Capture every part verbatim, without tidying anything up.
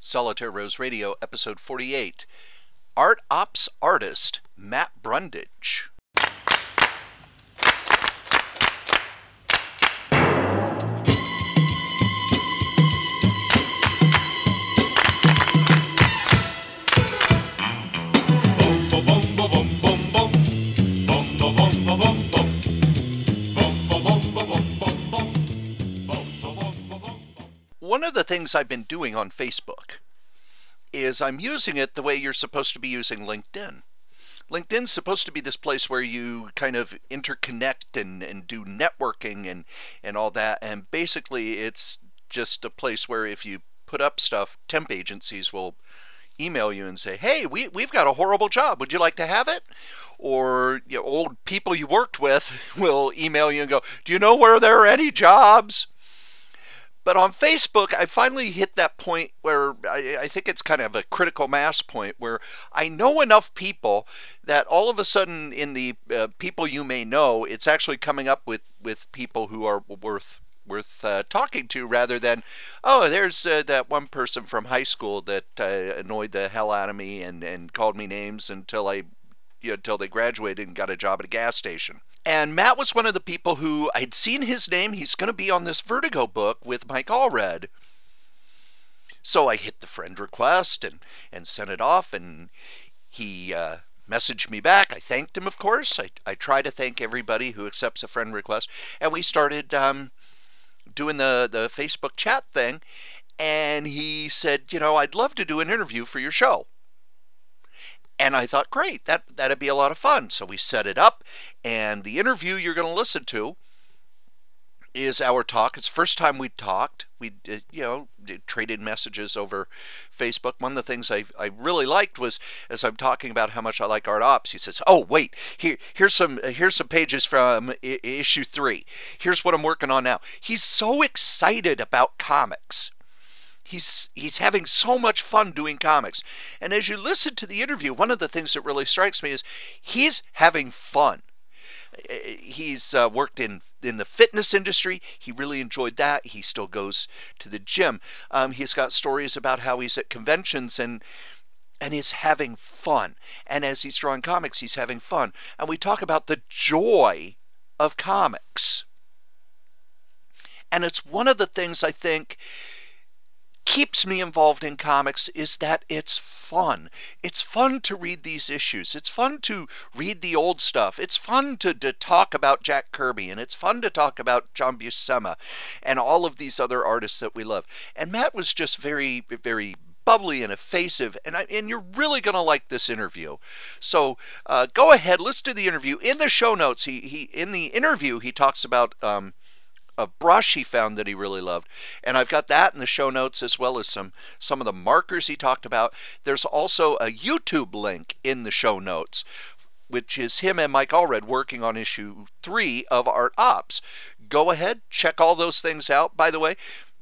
Solitaire Rose Radio, episode forty-eight. Art Ops artist Matt Brundage. One of the things I've been doing on Facebook is I'm using it the way you're supposed to be using LinkedIn. LinkedIn's supposed to be this place where you kind of interconnect and, and do networking and, and all that. And basically it's just a place where if you put up stuff, temp agencies will email you and say, hey, we, we've got a horrible job. Would you like to have it? Or you know, old people you worked with will email you and go, do you know where there are any jobs? But on Facebook, I finally hit that point where I, I think it's kind of a critical mass point where I know enough people that all of a sudden in the uh, people you may know, it's actually coming up with, with people who are worth worth uh, talking to rather than, oh, there's uh, that one person from high school that uh, annoyed the hell out of me and, and called me names until I, you know, until they graduated and got a job at a gas station. And Matt was one of the people who I'd seen his name. He's going to be on this Vertigo book with Mike Allred. So I hit the friend request and, and sent it off, and he uh, messaged me back. I thanked him, of course. I, I try to thank everybody who accepts a friend request. And we started um, doing the, the Facebook chat thing, and he said, you know, I'd love to do an interview for your show. And I thought, great, that, that'd be a lot of fun. So we set it up, and the interview you're going to listen to is our talk. It's the first time we talked. We, did, you know, did, traded messages over Facebook. One of the things I, I really liked was, as I'm talking about how much I like Art Ops, he says, oh, wait, here, here's some here's some pages from I- issue three. Here's what I'm working on now. He's so excited about comics. He's he's having so much fun doing comics. And as you listen to the interview, one of the things that really strikes me is he's having fun. He's uh, worked in, in the fitness industry. He really enjoyed that. He still goes to the gym. Um, he's got stories about how he's at conventions and and is having fun. And as he's drawing comics, he's having fun. And we talk about the joy of comics. And it's one of the things I think keeps me involved in comics is that it's fun. It's fun to read these issues. It's fun to read the old stuff. It's fun to, to talk about Jack Kirby, and it's fun to talk about John Buscema and all of these other artists that we love. And Matt was just very, very bubbly and effusive, and I, and you're really going to like this interview. So uh, go ahead, listen to the interview. In the show notes, he, he in the interview, he talks about um, a brush he found that he really loved, and I've got that in the show notes as well as some some of the markers he talked about. There's also a YouTube link in the show notes, which is him and Mike Allred working on issue three of Art Ops. Go ahead, check all those things out. By the way,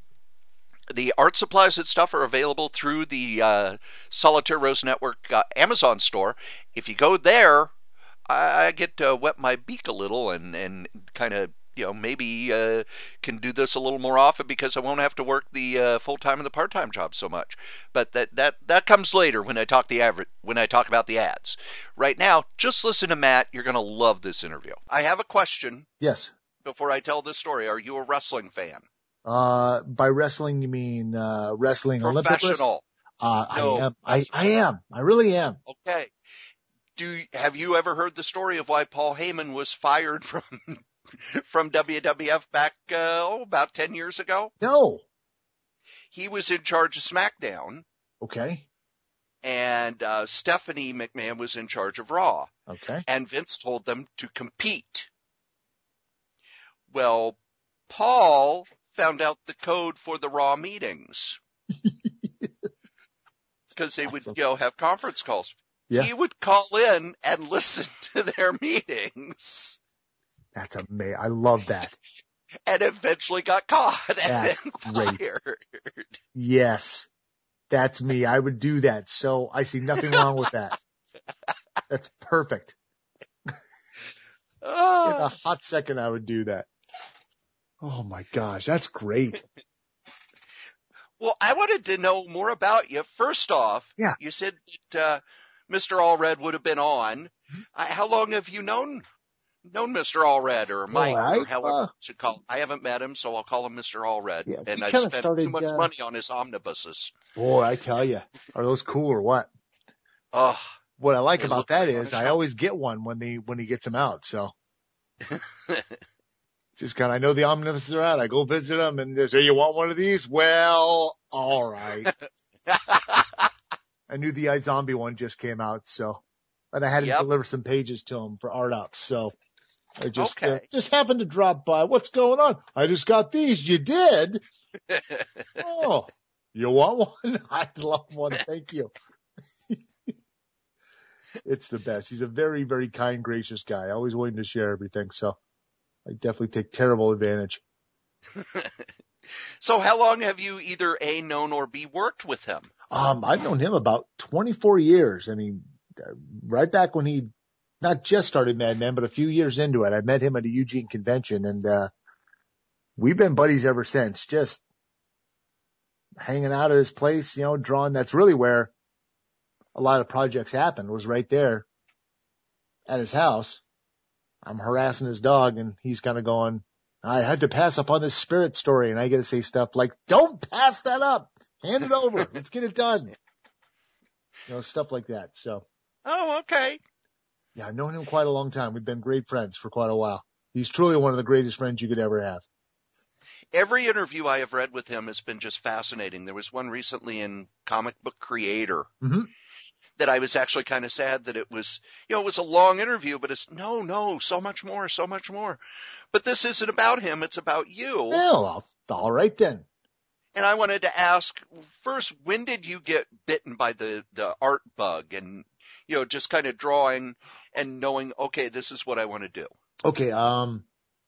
the art supplies and stuff are available through the uh, Solitaire Rose Network uh, Amazon store. If you go there, I, I get to wet my beak a little and and kind of, you know, maybe uh, can do this a little more often because I won't have to work the uh, full-time and the part-time job so much. But that that that comes later when I talk the average when I talk about the ads. Right now, just listen to Matt. You're going to love this interview. I have a question. Yes. Before I tell this story, are you a wrestling fan? Uh, by wrestling you mean uh, wrestling Olympic? Professional. Uh, no, I am. I, I am. I really am. Okay. Do have you ever heard the story of why Paul Heyman was fired from? from W W F back, uh, oh, about ten years ago? No. He was in charge of SmackDown. Okay. And uh, Stephanie McMahon was in charge of Raw. Okay. And Vince told them to compete. Well, Paul found out the code for the Raw meetings. Because they would, you know, have conference calls. Yeah. He would call in and listen to their meetings. That's amazing. I love that. And eventually got caught and That's then great. fired. Yes. That's me. I would do that. So I see nothing wrong with that. That's perfect. Oh. In a hot second, I would do that. Oh my gosh. That's great. Well, I wanted to know more about you. First off, Yeah. you said that uh, Mister Allred would have been on. Uh, how long have you known known Mister Allred or Boy, Mike I, or however uh, you should call him? I haven't met him, so I'll call him Mister Allred. yeah, we And I've kind of spent too started, much uh, money on his omnibuses. boy, I tell you, are those cool or what? Oh, What I like they about look that great on is a I shelf. always get one when they, when he gets them out. So just kind of, I know the omnibuses are out. I go visit them and they say, you want one of these? Well, all right. I knew the iZombie one just came out, so, and I had to Yep. deliver some pages to him for Art Ups. So I just, uh, Okay. just happened to drop by. What's going on? I just got these. You did? Oh, you want one? I'd love one. Thank you. It's the best. He's a very, very kind, gracious guy. Always willing to share everything. So I definitely take terrible advantage. So how long have you either A, known or B, worked with him? Um, I've known him about twenty-four years. I mean, uh, right back when he not just started Mad Men, but a few years into it, I met him at a Eugene convention and, uh, we've been buddies ever since, just hanging out at his place, you know, drawing. That's really where a lot of projects happened, was right there at his house. I'm harassing his dog and he's kind of going, I had to pass up on this Spirit story. And I get to say stuff like, don't pass that up. Hand it over. Let's get it done. You know, stuff like that. So, Oh, okay. yeah, I've known him quite a long time. We've been great friends for quite a while. He's truly one of the greatest friends you could ever have. Every interview I have read with him has been just fascinating. There was one recently in Comic Book Creator Mm-hmm. that I was actually kind of sad that it was, you know, it was a long interview, but it's no, no, so much more, so much more. But this isn't about him. It's about you. Well, all right then. And I wanted to ask first, when did you get bitten by the, the art bug and, you know, just kind of drawing and knowing, okay, this is what I want to do? Okay. Um,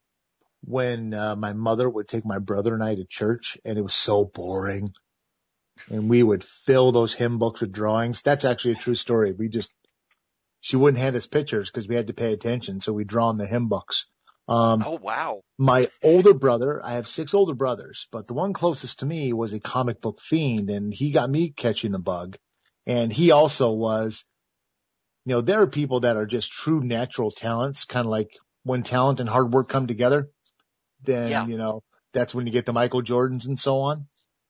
when, uh, my mother would take my brother and I to church and it was so boring and we would fill those hymn books with drawings. That's actually a true story. We just, she wouldn't hand us pictures because we had to pay attention. So we draw in the hymn books. Um, Oh, wow. my older brother, I have six older brothers, but the one closest to me was a comic book fiend and he got me catching the bug. And he also was, you know, there are people that are just true natural talents, kind of like when talent and hard work come together, then, Yeah. you know, that's when you get the Michael Jordans and so on.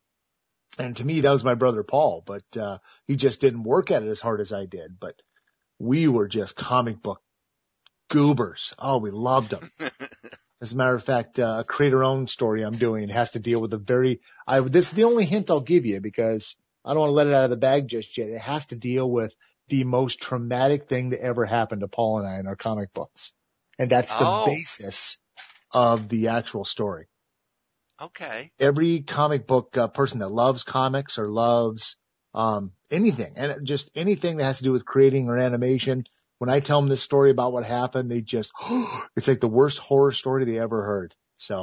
And to me, that was my brother Paul, but, uh, he just didn't work at it as hard as I did, but we were just comic book goobers. Oh, we loved them. As a matter of fact, uh, a creator-owned story I'm doing has to deal with a very, I, this is the only hint I'll give you because I don't want to let it out of the bag just yet. It has to deal with the most traumatic thing that ever happened to Paul and I in our comic books. And that's the Oh. basis of the actual story. Okay. Every comic book uh, person that loves comics or loves, um, anything and just anything that has to do with creating or animation, when I tell them this story about what happened, they just, it's like the worst horror story they ever heard. So,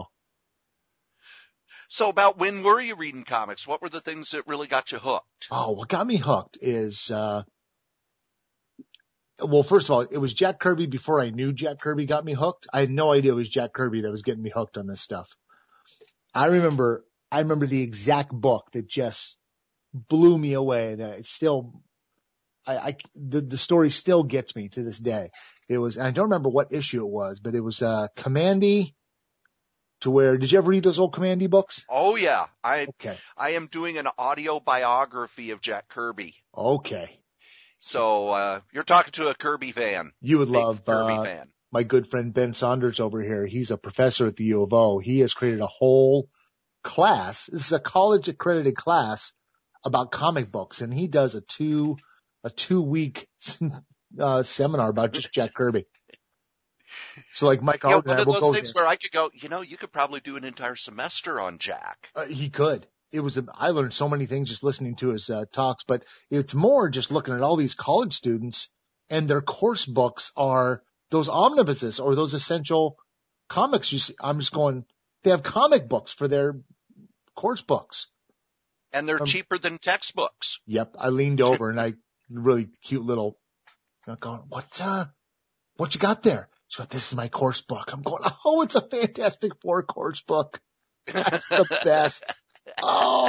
So about when were you reading comics? What were the things that really got you hooked? oh, what got me hooked is, uh, well, first of all, it was Jack Kirby before I knew Jack Kirby got me hooked. I had no idea it was Jack Kirby that was getting me hooked on this stuff. I remember, I remember the exact book that just blew me away. And it still, I, I, the, the story still gets me to this day. It was, and I don't remember what issue it was, but it was, uh, Commandy to where, did you ever read those old Commandy books? Oh yeah. I, Okay. I am doing an audio biography of Jack Kirby. Okay. So, uh, you're talking to a Kirby fan. You would Big love, Kirby uh, fan. my good friend Ben Saunders over here. He's a professor at the U of O. He has created a whole class. This is a college accredited class about comic books, and he does a two, a two week, uh, seminar about just Jack Kirby. So like Mike You know, Arden, one and I of will those go things there. where I could go, you know, you could probably do an entire semester on Jack. Uh, he could. It was, a, I learned so many things just listening to his uh, talks, but it's more just looking at all these college students and their course books are those omnibuses or those essential comics. You see, I'm just going, they have comic books for their course books. And they're Um, cheaper than textbooks. Yep. I leaned over and I really cute little, I'm going, what, uh, what you got there? She's going, this is my course book. I'm going, oh, it's a Fantastic Four course book. That's the best. Oh,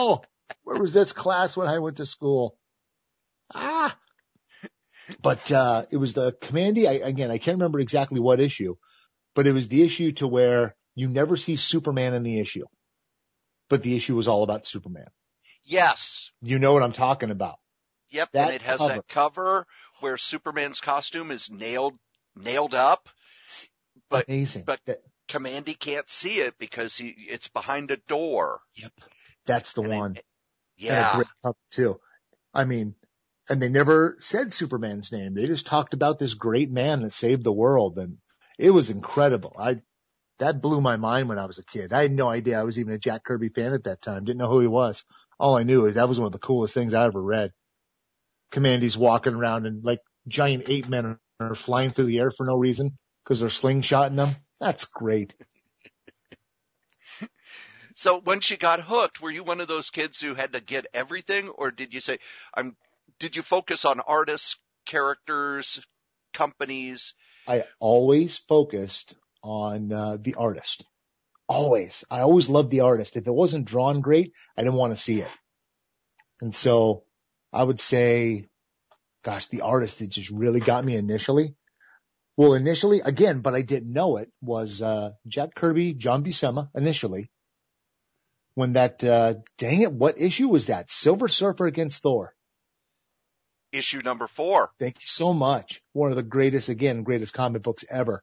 Where was this class when I went to school? Ah, but, uh, it was the Commandy. I, again, I can't remember exactly what issue, but it was the issue to where you never see Superman in the issue, but the issue was all about Superman. Yes. You know what I'm talking about. Yep. That and it has cover. that cover where Superman's costume is nailed, nailed up, but, Amazing. but That, Commandy can't see it because he, it's behind a door. Yep. That's the And one. it- And a yeah. great cover too. I mean, and they never said Superman's name. They just talked about this great man that saved the world. And it was incredible. I, that blew my mind when I was a kid. I had no idea I was even a Jack Kirby fan at that time. Didn't know who he was. All I knew is that was one of the coolest things I ever read. Commandy's walking around and like giant ape men are flying through the air for no reason because they're slingshotting them. That's great. So once you got hooked, were you one of those kids who had to get everything, or did you say, I'm, did you focus on artists, characters, companies? I always focused on uh, the artist. Always. I always loved the artist. If it wasn't drawn great, I didn't want to see it. And so I would say, gosh, the artist that just really got me initially. Well, initially, again, but I didn't know it, was uh Jack Kirby, John Buscema, initially. When that, uh dang it, what issue was that? Silver Surfer against Thor. Issue number four. Thank you so much. One of the greatest, again, greatest comic books ever.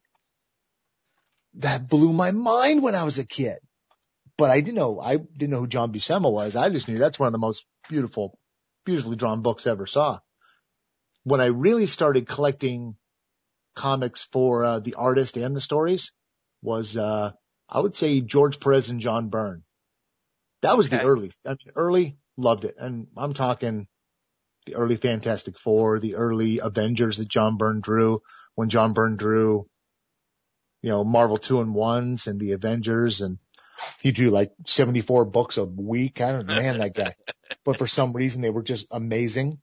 That blew my mind when I was a kid. But I didn't know, I didn't know who John Buscema was. I just knew that's one of the most beautiful, beautifully drawn books I ever saw. When I really started collecting comics for uh, the artist and the stories was, uh, I would say George Perez and John Byrne. That was Okay. the early, I mean, early, loved it. And I'm talking the early Fantastic Four, the early Avengers that John Byrne drew, when John Byrne drew, you know, Marvel two and ones and the Avengers, and he drew like seventy-four books a week. I don't know, man, that guy. But for some reason they were just amazing.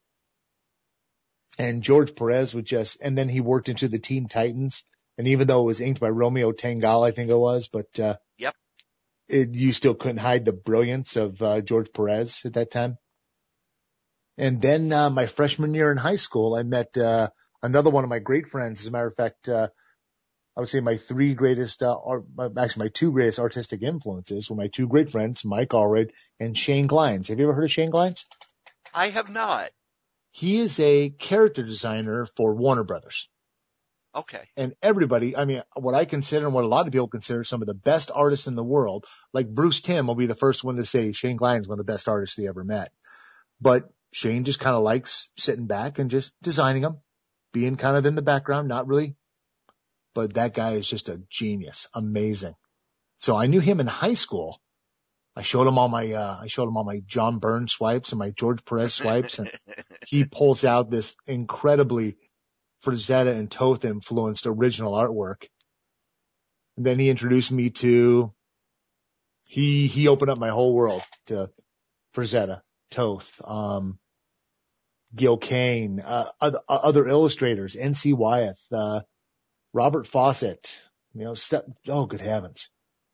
And George Perez would just, and then he worked into the Teen Titans. And even though it was inked by Romeo Tangal, I think it was, but, uh, Yep. it, you still couldn't hide the brilliance of, uh, George Perez at that time. And then, uh, my freshman year in high school, I met, uh, another one of my great friends. As a matter of fact, uh, I would say my three greatest, uh, or actually my two greatest artistic influences were my two great friends, Mike Allred and Shane Glines. Have you ever heard of Shane Glines? I have not. He is a character designer for Warner Brothers. Okay. And everybody, I mean, what I consider and what a lot of people consider some of the best artists in the world, like Bruce Timm will be the first one to say Shane Glines is one of the best artists he ever met. But Shane just kind of likes sitting back and just designing them, being kind of in the background, not really. But that guy is just a genius. Amazing. So I knew him in high school. I showed him all my, uh, I showed him all my John Byrne swipes and my George Perez swipes. And he pulls out this incredibly Frazetta and Toth influenced original artwork. And then he introduced me to, he, he opened up my whole world to Frazetta, Toth, um, Gil Kane, uh, other, other illustrators, N C Wyeth, uh, Robert Fawcett, you know, step, oh, good heavens.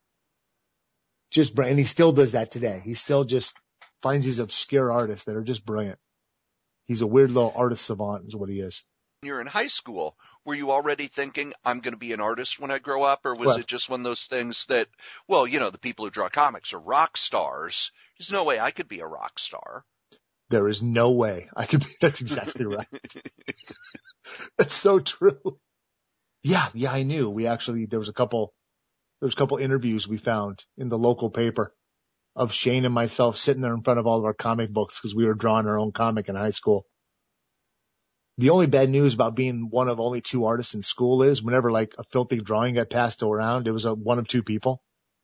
Just, and he still does that today. He still just finds these obscure artists that are just brilliant. He's a weird little artist savant is what he is. When you're in high school, were you already thinking, I'm going to be an artist when I grow up? Or was Well, it just one of those things that, well, you know, the people who draw comics are rock stars. There's no way I could be a rock star. There is no way I could be, that's exactly right. That's so true. Yeah, yeah, I knew. We actually, there was a couple, there was a couple interviews we found in the local paper of Shane and myself sitting there in front of all of our comic books because we were drawing our own comic in high school. The only bad news about being one of only two artists in school is whenever like a filthy drawing got passed around, it was a one of two people.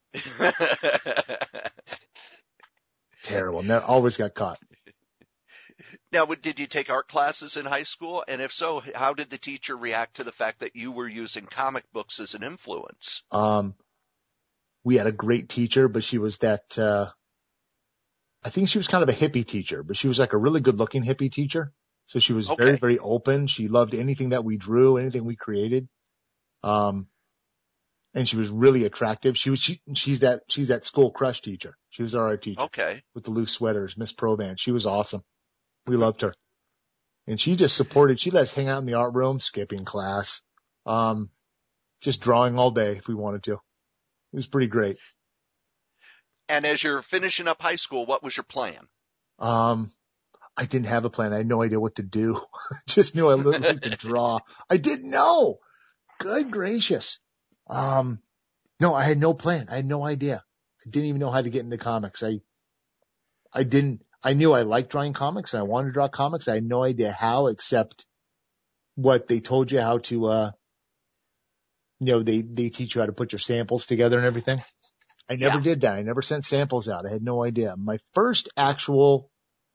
Terrible. Never, always got caught. Now, did you take art classes in high school? And if so, how did the teacher react to the fact that you were using comic books as an influence? Um, we had a great teacher, but she was that, uh, I think she was kind of a hippie teacher, but she was like a really good looking hippie teacher. So she was Okay. very, very open. She loved anything that we drew, anything we created. Um, and she was really attractive. She was, she, she's that, she's that school crush teacher. She was our art teacher. Okay. With the loose sweaters, Miss Proban. She was awesome. We loved her. And she just supported, she let us hang out in the art room, skipping class, um, just drawing all day if we wanted to. It was pretty great. And as you're finishing up high school, what was your plan? Um, I didn't have a plan. I had no idea what to do. Just knew I liked to draw. I didn't know. Good gracious. Um, no, I had no plan. I had no idea. I didn't even know how to get into comics. I, I didn't, I knew I liked drawing comics and I wanted to draw comics. I had no idea how, except what they told you how to, uh, you know, they, they teach you how to put your samples together and everything. I never Yeah. did that. I never sent samples out. I had no idea. My first actual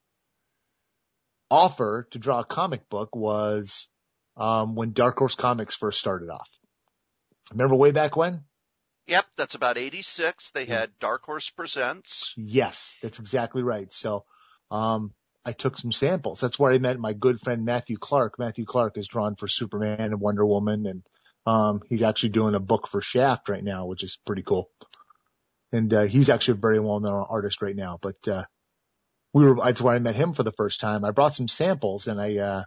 offer to draw a comic book was um when Dark Horse Comics first started off. Remember way back when? Yep, that's about eighty-six. They had Dark Horse Presents. Yes, that's exactly right. So um I took some samples. That's where I met my good friend Matthew Clark. Matthew Clark is drawn for Superman and Wonder Woman, and um he's actually doing a book for Shaft right now, which is pretty cool. And uh he's actually a very well-known artist right now, but uh we were, that's where I met him for the first time. I brought some samples and I, uh,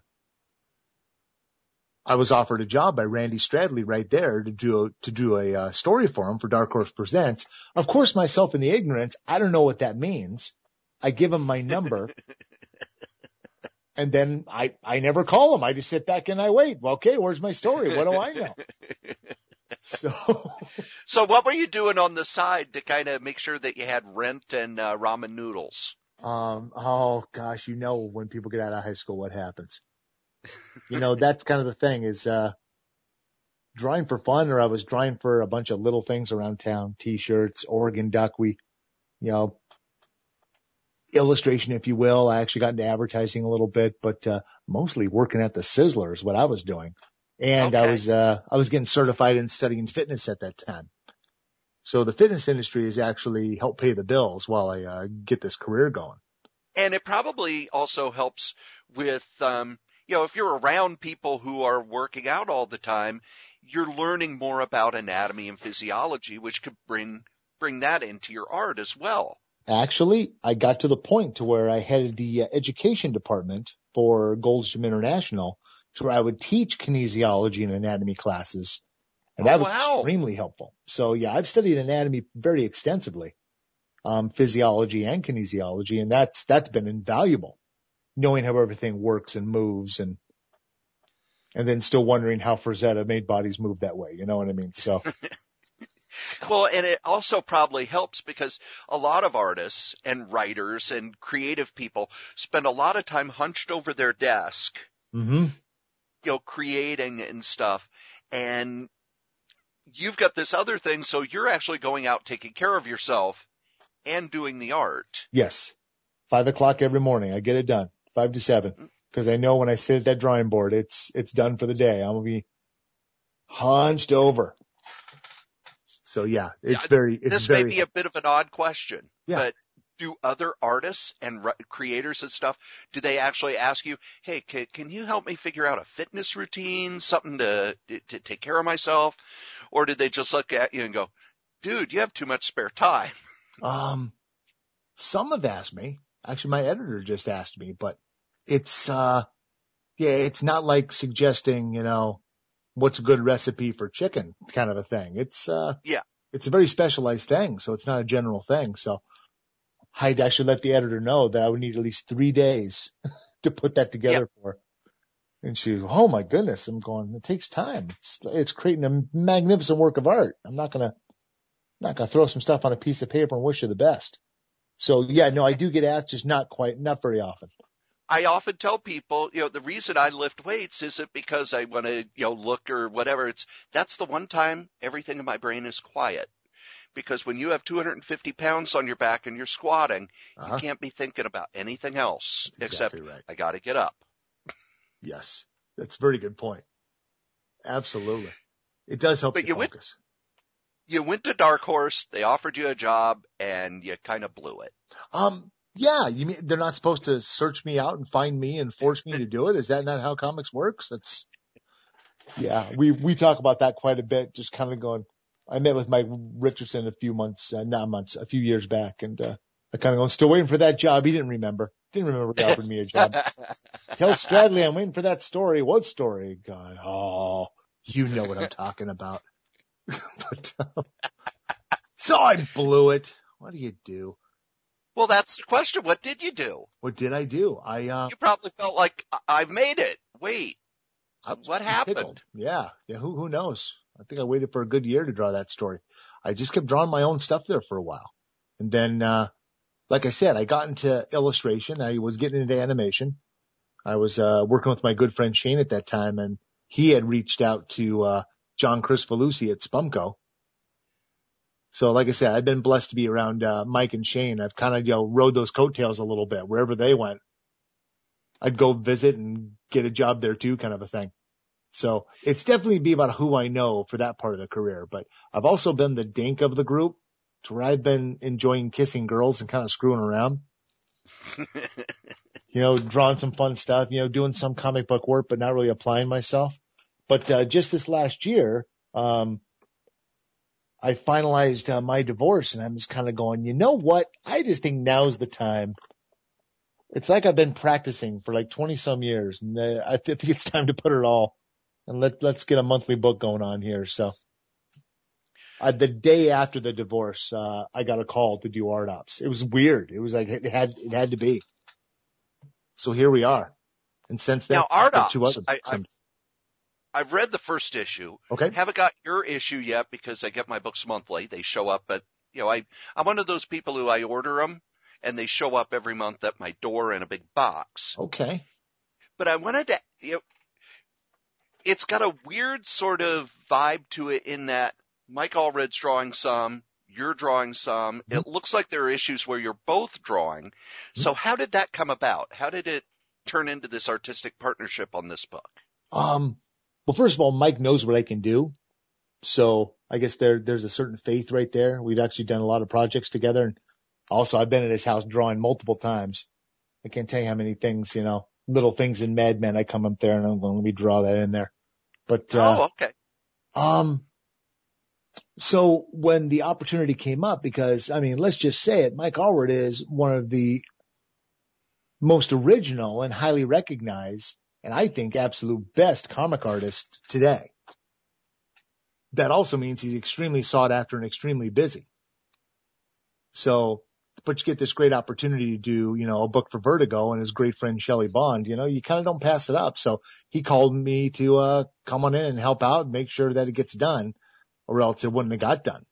I was offered a job by Randy Stradley right there to do, a, to do a uh, story for him for Dark Horse Presents. Of course, myself in the ignorance, I don't know what that means. I give him my number and then I, I never call him. I just sit back and I wait. Well, okay, where's my story? What do I know? So, So what were you doing on the side to kind of make sure that you had rent and uh, ramen noodles? Um, oh gosh, you know, when people get out of high school, what happens? You know, that's kind of the thing is, uh, drawing for fun, or I was drawing for a bunch of little things around town, t-shirts, Oregon Duck. We, you know, illustration, if you will. I actually got into advertising a little bit, but, uh, mostly working at the Sizzler is what I was doing. And Okay. I was, uh, I was getting certified in studying fitness at that time. So the fitness industry has actually helped pay the bills while I uh, get this career going. And it probably also helps with, um, you know, if you're around people who are working out all the time, you're learning more about anatomy and physiology, which could bring bring that into your art as well. Actually, I got to the point to where I headed the uh, education department for Gold's Gym International, to where I would teach kinesiology and anatomy classes. And that Oh, was wow. extremely helpful. So yeah, I've studied anatomy very extensively, um, physiology and kinesiology, and that's, that's been invaluable, knowing how everything works and moves, and, and then still wondering how Frazetta made bodies move that way. You know what I mean? So Well, and it also probably helps because a lot of artists and writers and creative people spend a lot of time hunched over their desk, mm-hmm. you know, creating and stuff. And you've got this other thing, so you're actually going out taking care of yourself and doing the art. Yes. Five o'clock every morning. I get it done. Five to seven. Cause I know when I sit at that drawing board, it's, it's done for the day. I'm going to be hunched over. So yeah, it's Yeah, very, it's this very, may be a bit of an odd question, Yeah. but do other artists and ri- creators and stuff, do they actually ask you, hey, can, can you help me figure out a fitness routine, something to, to take care of myself? Or did they just look at you and go, dude, you have too much spare time? um, some have asked me. Actually, my editor just asked me, but it's, uh, yeah, it's not like suggesting, you know, what's a good recipe for chicken kind of a thing. It's, uh, Yeah. it's a very specialized thing. So it's not a general thing. So I'd actually let the editor know that I would need at least three days to put that together for her. And she was, oh my goodness. I'm going, it takes time. It's, it's creating a magnificent work of art. I'm not going to, not going to throw some stuff on a piece of paper and wish you the best. So yeah, no, I do get asked, just not quite, not very often. I often tell people, you know, the reason I lift weights isn't because I want to, you know, look or whatever. It's, that's the one time everything in my brain is quiet. Because when you have two hundred fifty pounds on your back and you're squatting, Uh-huh. you can't be thinking about anything else That's except exactly right. I got to get up. Yes. That's a very good point. Absolutely. It does help But you you went- focus. You went to Dark Horse, they offered you a job, and you kind of blew it. Um, yeah, you mean they're not supposed to search me out and find me and force me to do it? Is that not how comics works? That's, yeah, we, we talk about that quite a bit, just kind of going, I met with Mike Richardson a few months, uh, not months, a few years back, and uh, I kind of go, still waiting for that job. He didn't remember. Didn't remember he offered me a job. Tell Stradley I'm waiting for that story. What story? God, oh, you know what I'm talking about. but, um, so I blew it. What do you do? Well, that's the question. What did you do? What did I do? I uh, You probably felt like, I- I've made it. Wait, I was what pretty happened? tickled. Yeah, yeah. Who who knows? I think I waited for a good year to draw that story. I just kept drawing my own stuff there for a while, and then, uh, like I said, I got into illustration. I was getting into animation. I was uh, working with my good friend Shane at that time, and he had reached out to uh, John Crispolucci at Spumco. So, like I said, I've been blessed to be around uh, Mike and Shane. I've kind of, you know, rode those coattails a little bit. Wherever they went, I'd go visit and get a job there too, kind of a thing. So it's definitely be about who I know for that part of the career. But I've also been the dink of the group, to where I've been enjoying kissing girls and kind of screwing around. You know, drawing some fun stuff, you know, doing some comic book work, but not really applying myself. But uh, just this last year, um, I finalized uh, my divorce, and I'm just kind of going, you know what? I just think now's the time. It's like I've been practicing for like twenty some years, and uh, I think it's time to put it all, and let, let's get a monthly book going on here. So uh, the day after the divorce, uh, I got a call to do art ops. It was weird. It was like, it had, it had to be. So here we are. And since then, Now, Art I've got two Ops, other I, some, I've, I've read the first issue. okay. Haven't got your issue yet because I get my books monthly. They show up at, you know, I, I'm one of those people who I order them and they show up every month at my door in a big box. Okay. But I wanted to, you know, it's got a weird sort of vibe to it in that Mike Allred's drawing some, you're drawing some. Mm-hmm. It looks like there are issues where you're both drawing. Mm-hmm. So how did that come about? How did it turn into this artistic partnership on this book? Um, well, first of all, Mike knows what I can do. So I guess there, there's a certain faith right there. We've actually done a lot of projects together. And also I've been at his house drawing multiple times. I can't tell you how many things, you know, little things in Mad Men. I come up there and I'm going, let me draw that in there. But, uh, oh, okay. Um, so when the opportunity came up, because I mean, let's just say it, Mike Allred is one of the most original and highly recognized, and I think absolute best comic artist today. That also means he's extremely sought after and extremely busy. So, but you get this great opportunity to do, you know, a book for Vertigo and his great friend Shelley Bond, you know, you kind of don't pass it up. So he called me to, uh, come on in and help out and make sure that it gets done, or else it wouldn't have got done.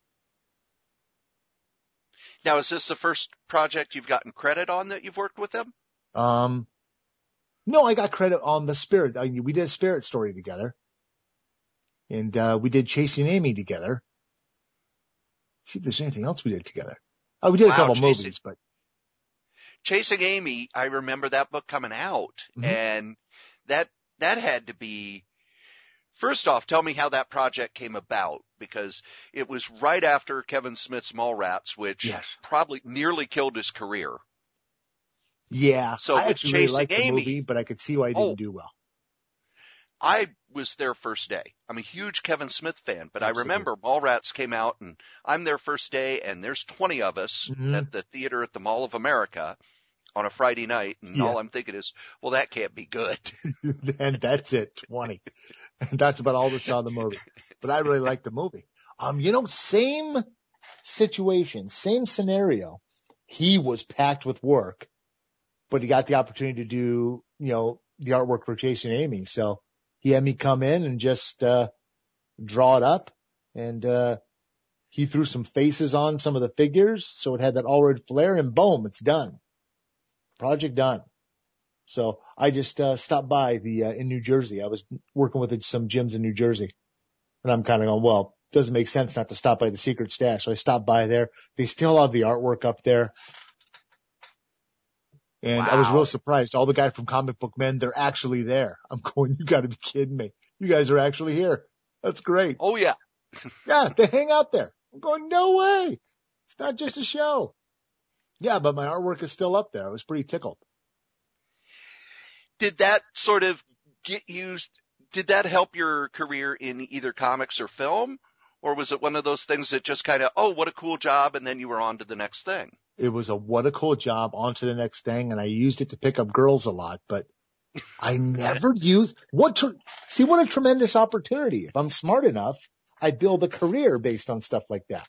Now, is this the first project you've gotten credit on that you've worked with him? Um, no, I got credit on the Spirit. I, we did a Spirit story together, and uh, we did Chasing Amy together. See if there's anything else we did together. Oh, we did wow, a couple Chasing, movies, but Chasing Amy, I remember that book coming out, mm-hmm. and that that had to be. First off, tell me how that project came about, because it was right after Kevin Smith's Mallrats, which yes. probably nearly killed his career. Yeah, so I actually really liked the Amy, movie, but I could see why I didn't oh, do well. I was there first day. I'm a huge Kevin Smith fan, but Absolutely. I remember Mallrats came out, and I'm there first day, and there's twenty of us mm-hmm. at the theater at the Mall of America on a Friday night, and yeah. all I'm thinking is, well, that can't be good. And that's it, twenty. And that's about all that's on the movie. But I really liked the movie. Um, you know, same situation, same scenario. He was packed with work, but he got the opportunity to do, you know, the artwork for Chasing Amy. So he had me come in and just, uh, draw it up. And, uh, he threw some faces on some of the figures. So it had that Allred flair, and boom, it's done. Project done. So I just, uh, stopped by the, uh, in New Jersey. I was working with some gyms in New Jersey, and I'm kind of going, well, it doesn't make sense not to stop by the Secret Stash. So I stopped by there. They still have the artwork up there. And wow. I was real surprised. All the guys from Comic Book Men, they're actually there. I'm going, you got to be kidding me. You guys are actually here. That's great. Oh, yeah. Yeah, they hang out there. I'm going, no way. It's not just a show. Yeah, but my artwork is still up there. I was pretty tickled. Did that sort of get you, did that help your career in either comics or film? Or was it one of those things that just kind of, oh, what a cool job, and then you were on to the next thing? It was a what a cool job, on to the next thing, and I used it to pick up girls a lot, but I never used what to see what a tremendous opportunity. If I'm smart enough, I'd build a career based on stuff like that.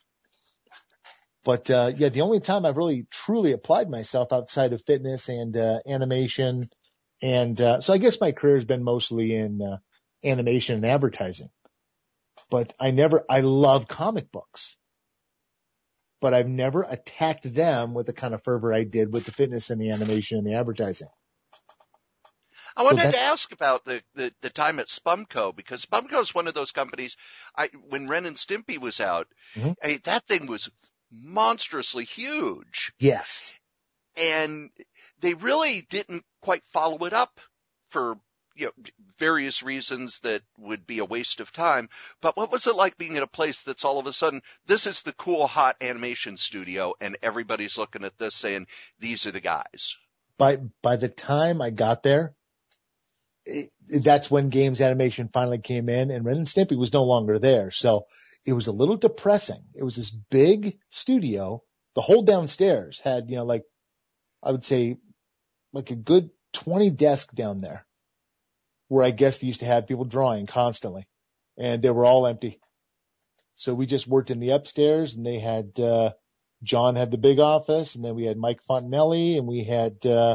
But uh yeah, the only time I've really truly applied myself outside of fitness and uh animation, and uh so I guess my career has been mostly in uh, animation and advertising. But I never I love comic books. But I've never attacked them with the kind of fervor I did with the fitness and the animation and the advertising. I wanted so to ask about the, the, the time at Spumco, because Spumco is one of those companies, I, when Ren and Stimpy was out, mm-hmm. I, that thing was monstrously huge. Yes. And they really didn't quite follow it up for, you know, various reasons that would be a waste of time. But what was it like being at a place that's all of a sudden, this is the cool, hot animation studio, and everybody's looking at this saying, these are the guys? By, by the time I got there, it, that's when Games Animation finally came in, and Ren and Stimpy was no longer there. So it was a little depressing. It was this big studio. The whole downstairs had, you know, like, I would say like a good twenty desks down there, where I guess they used to have people drawing constantly, and they were all empty. So we just worked in the upstairs, and they had, uh, John had the big office, and then we had Mike Fontanelli, and we had, uh,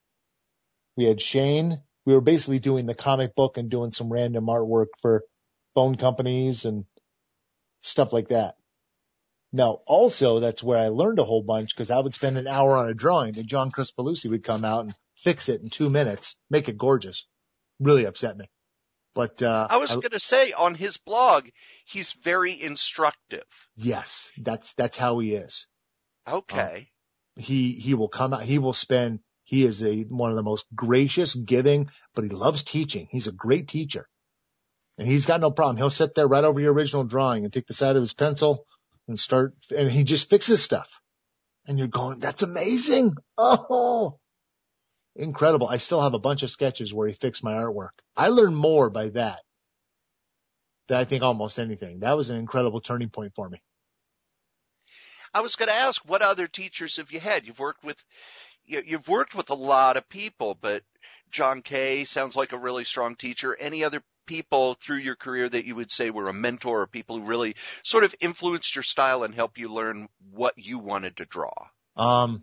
we had Shane. We were basically doing the comic book and doing some random artwork for phone companies and stuff like that. Now, also, that's where I learned a whole bunch, because I would spend an hour on a drawing, and John Crispolucci would come out and fix it in two minutes, make it gorgeous. Really upset me. But uh I was going to say, on his blog, he's very instructive. Yes, that's that's how he is. Okay. Um, he he will come out. He will spend. He is a one of the most gracious, giving, but he loves teaching. He's a great teacher, and he's got no problem. He'll sit there right over your original drawing and take the side of his pencil and start, and he just fixes stuff. And you're going, that's amazing. Oh. Incredible. I still have a bunch of sketches where he fixed my artwork. I learned more by that than I think almost anything. That was an incredible turning point for me. I was going to ask, what other teachers have you had? You've worked with, you've worked with a lot of people, but John Kay sounds like a really strong teacher. Any other people through your career that you would say were a mentor, or people who really sort of influenced your style and helped you learn what you wanted to draw? Um,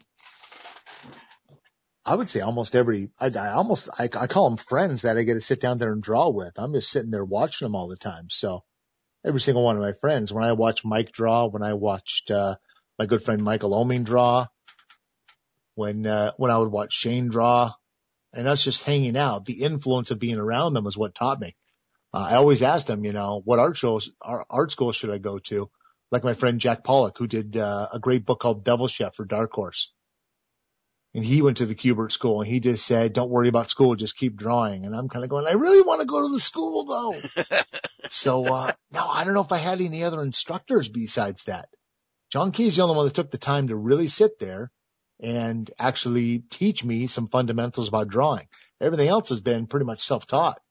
I would say almost every, I, I almost, I, I call them friends that I get to sit down there and draw with. I'm just sitting there watching them all the time. So every single one of my friends, when I watch Mike draw, when I watched, uh, my good friend Michael Oming draw, when, uh, when I would watch Shane draw, and us just hanging out, the influence of being around them was what taught me. Uh, I always asked them, you know, what art shows, art school should I go to? Like my friend Jack Pollock, who did, uh, a great book called Devil Chef for Dark Horse. And he went to the Kubert school, and he just said, don't worry about school, just keep drawing. And I'm kind of going, I really want to go to the school though. so, uh, no, I don't know if I had any other instructors besides that. John Key's the only one that took the time to really sit there and actually teach me some fundamentals about drawing. Everything else has been pretty much self-taught.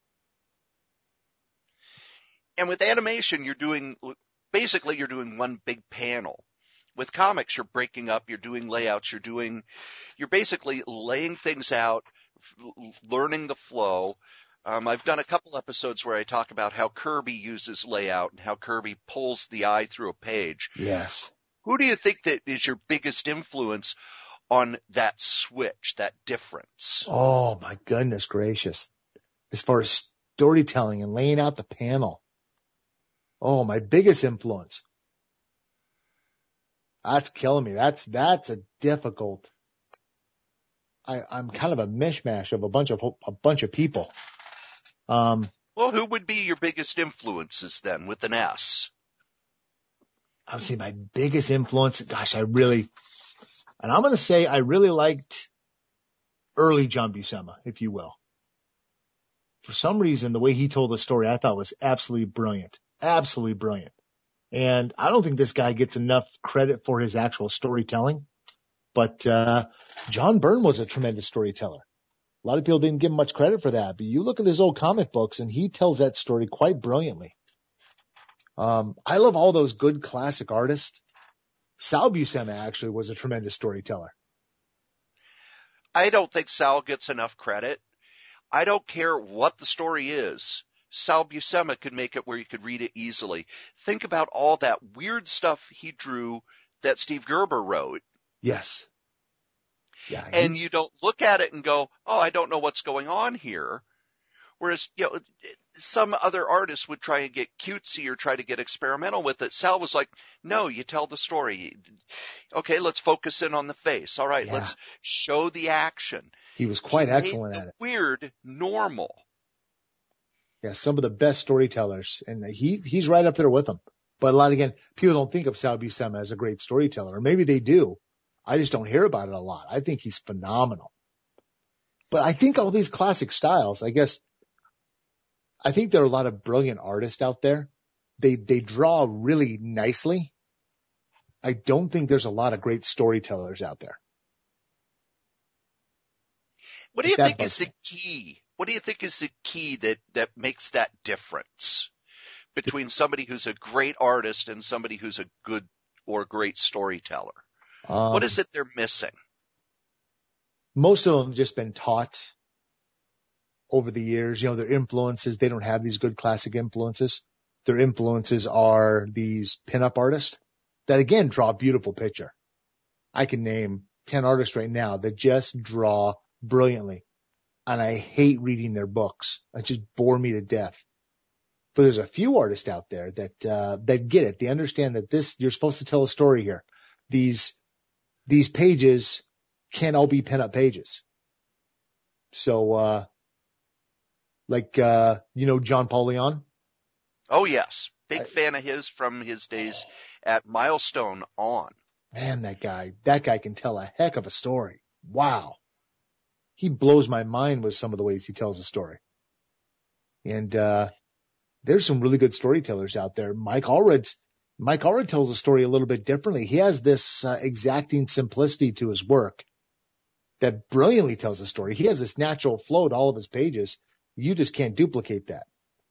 And with animation, you're doing, basically you're doing one big panel. With comics, you're breaking up, you're doing layouts, you're doing, you're basically laying things out, learning the flow. Um, I've done a couple episodes where I talk about how Kirby uses layout and how Kirby pulls the eye through a page. Yes. Who do you think that is your biggest influence on that switch, that difference? Oh, my goodness gracious. As far as storytelling and laying out the panel. Oh, my biggest influence. That's killing me. That's, that's a difficult, I, I'm kind of a mishmash of a bunch of, a bunch of people. Um, well, who would be your biggest influences then with an S? I would say my biggest influence, gosh, I really, and I'm going to say I really liked early John Buscema, if you will. For some reason, the way he told the story, I thought was absolutely brilliant, absolutely brilliant. And I don't think this guy gets enough credit for his actual storytelling, but, uh, John Byrne was a tremendous storyteller. A lot of people didn't give him much credit for that, but you look at his old comic books and he tells that story quite brilliantly. Um, I love all those good classic artists. Sal Buscema actually was a tremendous storyteller. I don't think Sal gets enough credit. I don't care what the story is. Sal Buscema could make it where you could read it easily. Think about all that weird stuff he drew that Steve Gerber wrote. Yes. Yeah, and you don't look at it and go, oh, I don't know what's going on here. Whereas, you know, some other artists would try and get cutesy or try to get experimental with it. Sal was like, no, you tell the story. Okay, let's focus in on the face. All right, yeah. Let's show the action. He was quite he excellent made at the it. Weird, normal. Yeah, some of the best storytellers, and he he's right up there with them. But a lot, again, people don't think of Sal Buscema as a great storyteller, or maybe they do. I just don't hear about it a lot. I think he's phenomenal. But I think all these classic styles, I guess, I think there are a lot of brilliant artists out there. They they draw really nicely. I don't think there's a lot of great storytellers out there. What do you think is the key? What do you think is the key that, that makes that difference between somebody who's a great artist and somebody who's a good or great storyteller? Um, what is it they're missing? Most of them have just been taught over the years. You know, their influences, they don't have these good classic influences. Their influences are these pinup artists that, again, draw a beautiful picture. I can name ten artists right now that just draw brilliantly. And I hate reading their books. It just bore me to death. But there's a few artists out there that, uh, that get it. They understand that this, you're supposed to tell a story here. These, these pages can't all be pinup pages. So, uh, like, uh, you know, John Paul Leon? Oh, yes. Big I, fan of his from his days at Milestone on. Man, that guy, that guy can tell a heck of a story. Wow. He blows my mind with some of the ways he tells a story. And, uh, there's some really good storytellers out there. Mike Allred, Mike Allred tells a story a little bit differently. He has this uh, exacting simplicity to his work that brilliantly tells a story. He has this natural flow to all of his pages. You just can't duplicate that.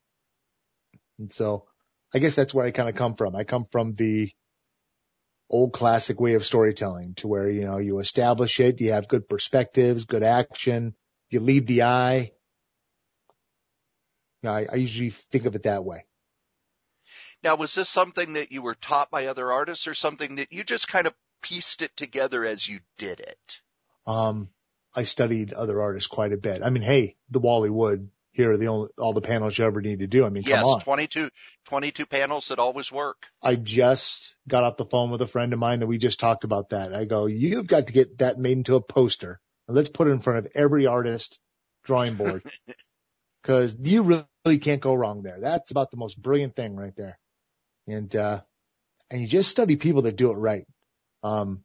And so I guess that's where I kind of come from. I come from the old classic way of storytelling to where, you know, you establish it, you have good perspectives, good action, you lead the eye. You know, I, I usually think of it that way. Now, was this something that you were taught by other artists or something that you just kind of pieced it together as you did it? Um, I studied other artists quite a bit. I mean, hey, the Wally Wood, here are the only, all the panels you ever need to do. I mean, yes, come on. twenty-two, twenty-two panels that always work. I just got off the phone with a friend of mine that we just talked about that. I go, you've got to get that made into a poster. And let's put it in front of every artist drawing board. Cause you really can't go wrong there. That's about the most brilliant thing right there. And, uh, and you just study people that do it right. Um,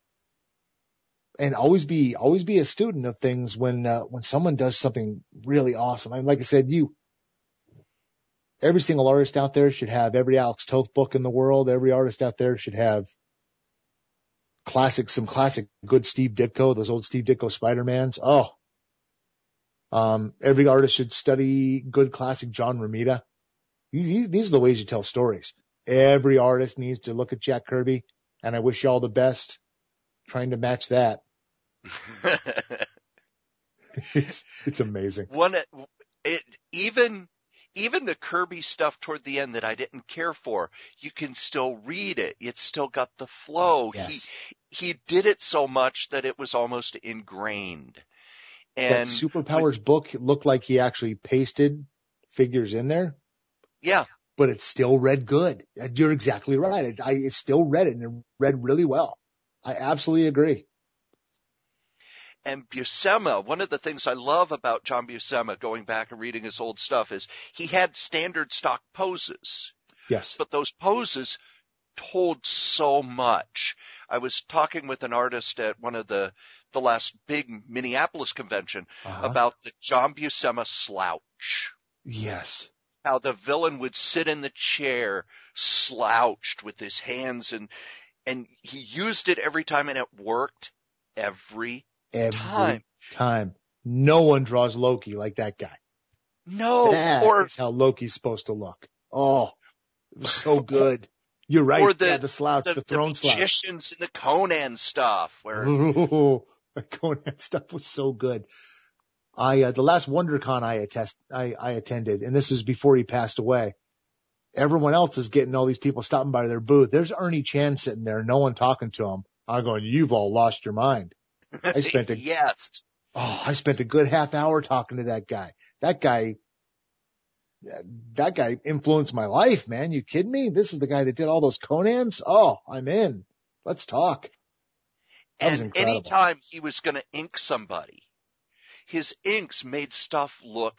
and always be, always be a student of things when, uh, when someone does something really awesome. I mean, like I said, you, every single artist out there should have every Alex Toth book in the world. Every artist out there should have classic, some classic good Steve Ditko, those old Steve Ditko Spider-Mans. Oh, um, every artist should study good classic John Romita. These, these are the ways you tell stories. Every artist needs to look at Jack Kirby, and I wish you all the best trying to match that. it's, it's amazing. One, it, even, even the Kirby stuff toward the end that I didn't care for, you can still read it. It's still got the flow. Yes. He, he did it so much that it was almost ingrained. And that Superpowers when, book looked like he actually pasted figures in there. Yeah. But it still read good. You're exactly right. I, I still read it and it read really well. I absolutely agree. And Buscema, one of the things I love about John Buscema, going back and reading his old stuff, is he had standard stock poses. Yes. But those poses told so much. I was talking with an artist at one of the, the last big Minneapolis convention uh-huh. about the John Buscema slouch. Yes. How the villain would sit in the chair slouched with his hands, and and he used it every time, and it worked every, every time. time. No one draws Loki like that guy. No. That or, is how Loki's supposed to look. Oh. It was so good. You're right. Or the, yeah, the slouch, the, the, throne the slouch. magicians and the Conan stuff where Ooh, the Conan stuff was so good. I, uh, the last WonderCon I, attest, I, I attended, and this is before he passed away. Everyone else is getting all these people stopping by their booth. There's Ernie Chan sitting there, no one talking to him. I'm going, you've all lost your mind. I spent a, yes. Oh, I spent a good half hour talking to that guy. That guy, that guy influenced my life, man. You kidding me? This is the guy that did all those Conans. Oh, I'm in. Let's talk. That was And incredible. anytime he was going to ink somebody, his inks made stuff look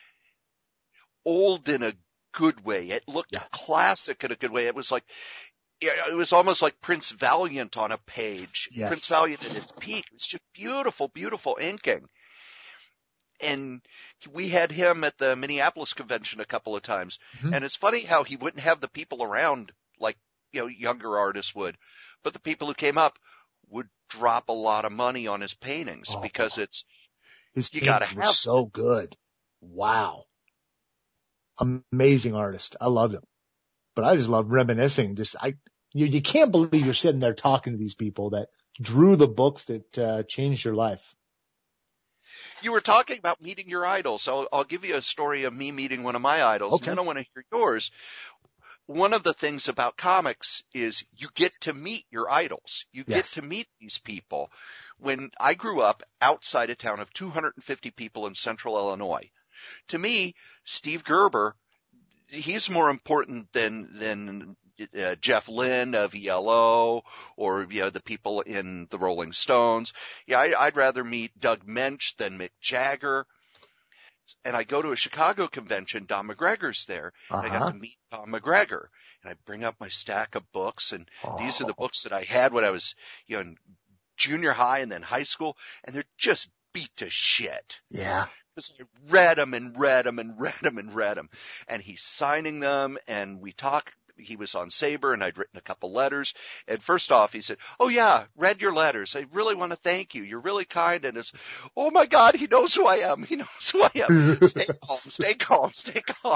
old in a good way. It looked Yeah. classic in a good way. It was like, it was almost like Prince Valiant on a page. Yes. Prince Valiant at its peak. It was just beautiful, beautiful inking. And we had him at the Minneapolis convention a couple of times. Mm-hmm. And it's funny how he wouldn't have the people around like, you know, younger artists would. But the people who came up would drop a lot of money on his paintings oh, because it's, his you gotta paintings were have so good. Wow. Amazing artist. I loved him. But I just love reminiscing. Just, I, you, you can't believe you're sitting there talking to these people that drew the books that uh, changed your life. You were talking about meeting your idols. So I'll give you a story of me meeting one of my idols. Okay. And then I want to hear yours. One of the things about comics is you get to meet your idols. You Yes. get to meet these people. When I grew up outside a town of two hundred fifty people in central Illinois, to me, Steve Gerber, he's more important than, than uh, Jeff Lynne of E L O or, you know, the people in the Rolling Stones. Yeah, I, I'd rather meet Doug Mensch than Mick Jagger. And I go to a Chicago convention, Don McGregor's there. Uh-huh. And I got to meet Don McGregor. And I bring up my stack of books, and Oh. these are the books that I had when I was, you know, in junior high and then high school, and they're just beat to shit. Yeah. Because I read them and read them and read them and read them. And he's signing them, and we talk. He was on Sabre, and I'd written a couple letters. And first off, he said, "Oh yeah, read your letters. I really want to thank you. You're really kind." And it's, "Oh my God, he knows who I am. He knows who I am. Stay calm, stay calm, stay calm."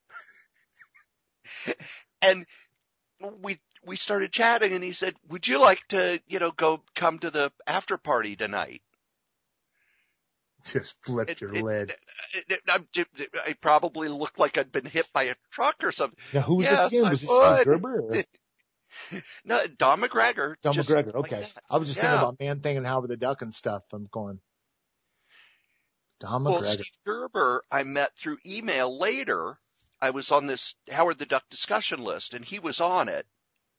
And we we started chatting, and he said, "Would you like to, you know, go come to the after party tonight?" Just flipped It, your it, lid. it, it, it, it, I probably looked like I'd been hit by a truck or something. Now, who was Yes, this again? I Was this would. Steve Gerber? Or? No, Don McGregor. Don just McGregor. like Okay. that. I was just Yeah. thinking about Man Thing and Howard the Duck and stuff. I'm going, Don Well, McGregor. Steve Gerber, I met through email later. I was on this Howard the Duck discussion list, and he was on it.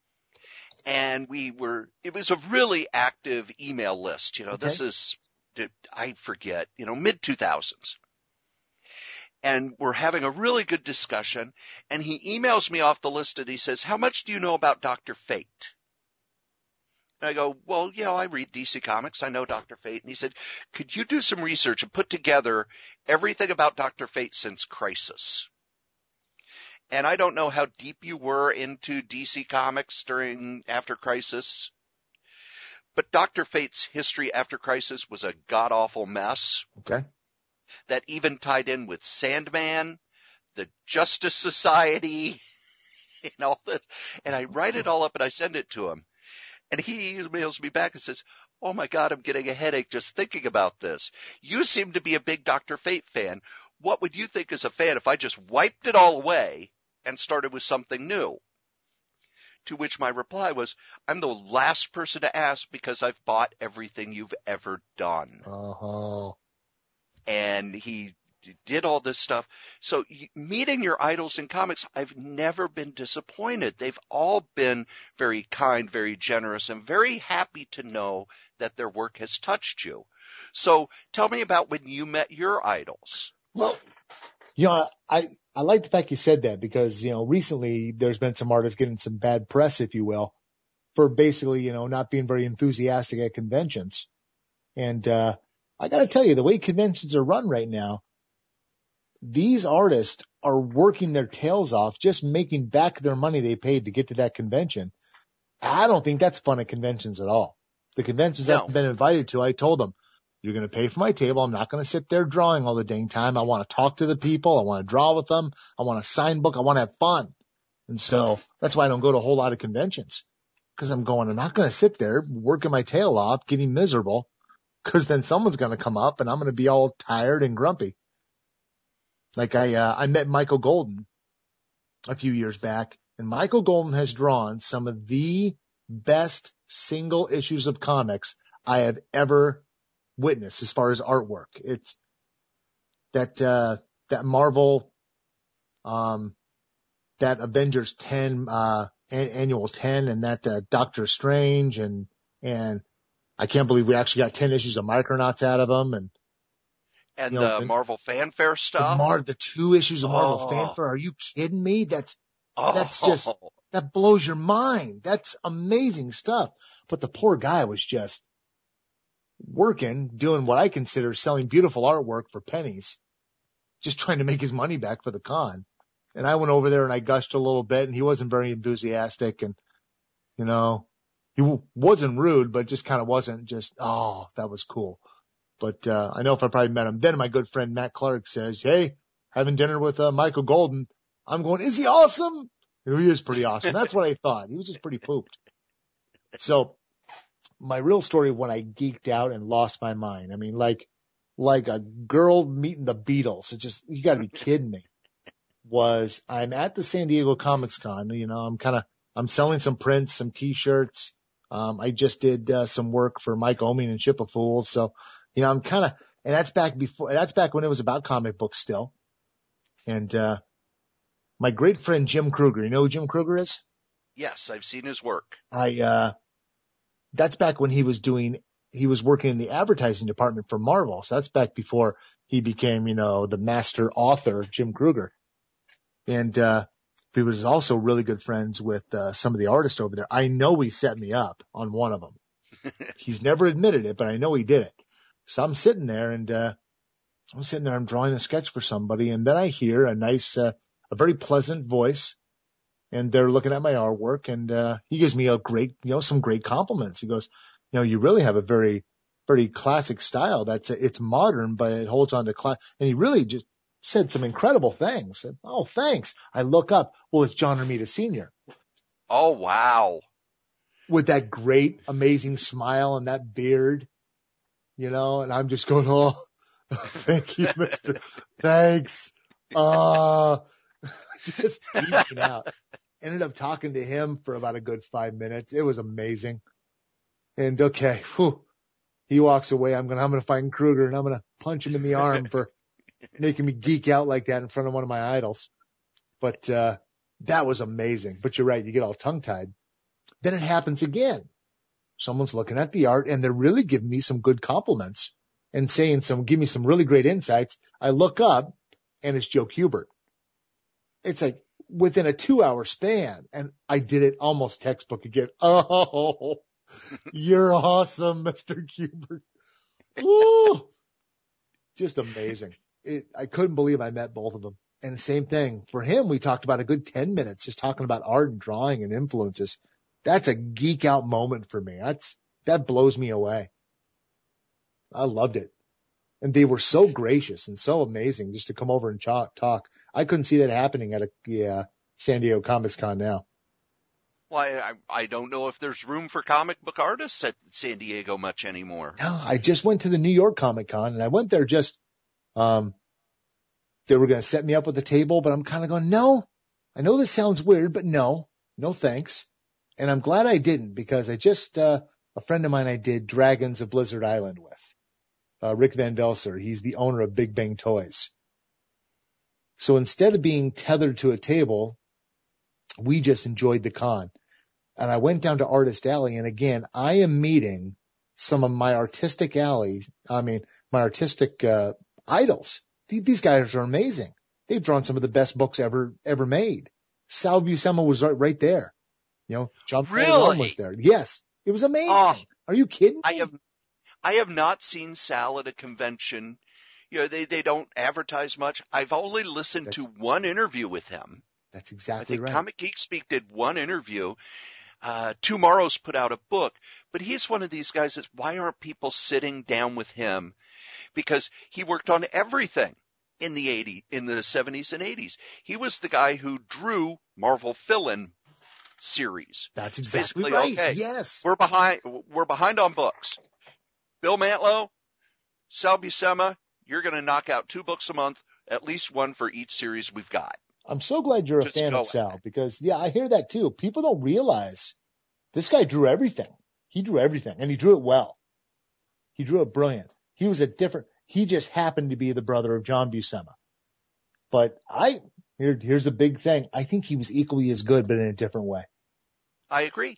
And we were, it was a really active email list. You know, Okay. this is, I forget, you know, mid two thousands. And we're having a really good discussion. And he emails me off the list and he says, "How much do you know about Doctor Fate?" And I go, "Well, you know, I read D C Comics. I know Doctor Fate." And he said, "Could you do some research and put together everything about Doctor Fate since Crisis?" And I don't know how deep you were into D C Comics during After Crisis, but Doctor Fate's history after Crisis was a god-awful mess Okay. that even tied in with Sandman, the Justice Society, and all this. And I write it all up and I send it to him. And he emails me back and says, "Oh my God, I'm getting a headache just thinking about this. You seem to be a big Doctor Fate fan. What would you think as a fan if I just wiped it all away and started with something new?" To which my reply was, "I'm the last person to ask because I've bought everything you've ever done." Uh-huh. And he did all this stuff. So meeting your idols in comics, I've never been disappointed. They've all been very kind, very generous, and very happy to know that their work has touched you. So tell me about when you met your idols. Well, you know, I, I like the fact you said that because, you know, recently there's been some artists getting some bad press, if you will, for basically, you know, not being very enthusiastic at conventions. And, uh, I got to tell you, the way conventions are run right now, these artists are working their tails off, just making back their money they paid to get to that convention. I don't think that's fun at conventions at all. The conventions No. I've been invited to, I told them, "You're going to pay for my table. I'm not going to sit there drawing all the dang time. I want to talk to the people. I want to draw with them. I want to sign book. I want to have fun." And so that's why I don't go to a whole lot of conventions, because I'm going, I'm not going to sit there working my tail off, getting miserable, because then someone's going to come up and I'm going to be all tired and grumpy. Like I, uh, I met Michael Golden a few years back, and Michael Golden has drawn some of the best single issues of comics I have ever witnessed as far as artwork. It's that, uh, that Marvel, um, that Avengers ten, uh, annual ten, and that, uh, Doctor Strange, and, and I can't believe we actually got ten issues of Micronauts out of them. And, And you know, the the, Marvel Fanfare the, stuff. Mar- the two issues of Marvel Oh. Fanfare. Are you kidding me? That's, Oh. that's just, that blows your mind. That's amazing stuff. But the poor guy was just working, doing what I consider selling beautiful artwork for pennies, just trying to make his money back for the con. And I went over there and I gushed a little bit, and he wasn't very enthusiastic, and, you know, he w- wasn't rude, but just kind of wasn't just, oh, that was cool. But, uh, I know if I probably met him, then my good friend Matt Clark says, hey, having dinner with, uh, Michael Golden. I'm going, is he awesome? You know, he is pretty awesome. That's what I thought. He was just pretty pooped. So my real story when I geeked out and lost my mind, I mean, like, like a girl meeting the Beatles. It just, you gotta be kidding me. Was I'm at the San Diego Comics Con, you know, I'm kind of, I'm selling some prints, some t-shirts. Um, I just did, uh, some work for Mike Oeming and Ship of Fools. So, you know, I'm kind of, and that's back before, that's back when it was about comic books still. And, uh, my great friend Jim Kruger, you know who Jim Kruger is? Yes, I've seen his work. I, uh, that's back when he was doing, he was working in the advertising department for Marvel. So that's back before he became, you know, the master author, Jim Kruger. And, uh, he was also really good friends with, uh, some of the artists over there. I know he set me up on one of them. He's never admitted it, but I know he did it. So I'm sitting there and, uh, I'm sitting there, I'm drawing a sketch for somebody, and then I hear a nice, uh, a very pleasant voice, and they're looking at my artwork, and, uh, he gives me a great, you know, some great compliments. He goes, you know, you really have a very, very classic style. That's, it's modern, but it holds on to class. And he really just said some incredible things. And, oh, thanks. I look up. Well, it's John Romita Senior Oh, wow. With that great, amazing smile and that beard, you know, and I'm just going, oh, thank you, Mister Thanks. Uh, just geeking out. Ended up talking to him for about a good five minutes. It was amazing. And okay, whew, he walks away. I'm gonna, I'm gonna find Kruger and I'm gonna punch him in the arm for making me geek out like that in front of one of my idols. But, uh, that was amazing. But you're right. You get all tongue tied. Then it happens again. Someone's looking at the art and they're really giving me some good compliments and saying some, give me some really great insights. I look up and it's Joe Kubert. It's like within a two hour span, and I did it almost textbook again. Oh, you're awesome, Mister Kubert. Ooh, just amazing. It, I couldn't believe I met both of them. And same thing for him. We talked about a good ten minutes just talking about art and drawing and influences. That's a geek out moment for me. That's, that blows me away. I loved it. And they were so gracious and so amazing just to come over and talk. talk. I couldn't see that happening at a yeah, San Diego Comics Con now. Well, I, I don't know if there's room for comic book artists at San Diego much anymore. No, I just went to the New York Comic Con, and I went there just, um, they were going to set me up with a table, but I'm kind of going, no, I know this sounds weird, but no, no thanks. And I'm glad I didn't, because I just, uh, a friend of mine I did Dragons of Blizzard Island with. Uh, Rick Van Velser. He's the owner of Big Bang Toys. So instead of being tethered to a table, we just enjoyed the con. And I went down to Artist Alley, and again, I am meeting some of my artistic alleys, I mean, my artistic, uh, idols. Th- these guys are amazing. They've drawn some of the best books ever, ever made. Sal Buscema was right, right there. You know, John Paul Really? Leon was there. Yes. It was amazing. Oh, Are you kidding me? I have, I have not seen Sal at a convention. You know, they, they don't advertise much. I've only listened That's, to one interview with him. That's I exactly think right. Comic Geek Speak did one interview. Uh, Tomorrow's put out a book, but he's one of these guys that, why aren't people sitting down with him? Because he worked on everything. in the eighties, in the seventies and eighties. He was the guy who drew Marvel fill-in series. That's It's exactly basically, right. okay, Yes. we're behind. We're behind on books. Bill Mantlo, Sal Buscema, you're going to knock out two books a month, at least one for each series we've got. I'm so glad you're a Just fan go of Sal because, yeah, I hear that too. People don't realize this guy drew everything. He drew everything, and he drew it well. He drew it brilliant. He was a different – he just happened to be the brother of John Buscema. But I here, – here's a big thing. I think he was equally as good, but in a different way. I agree.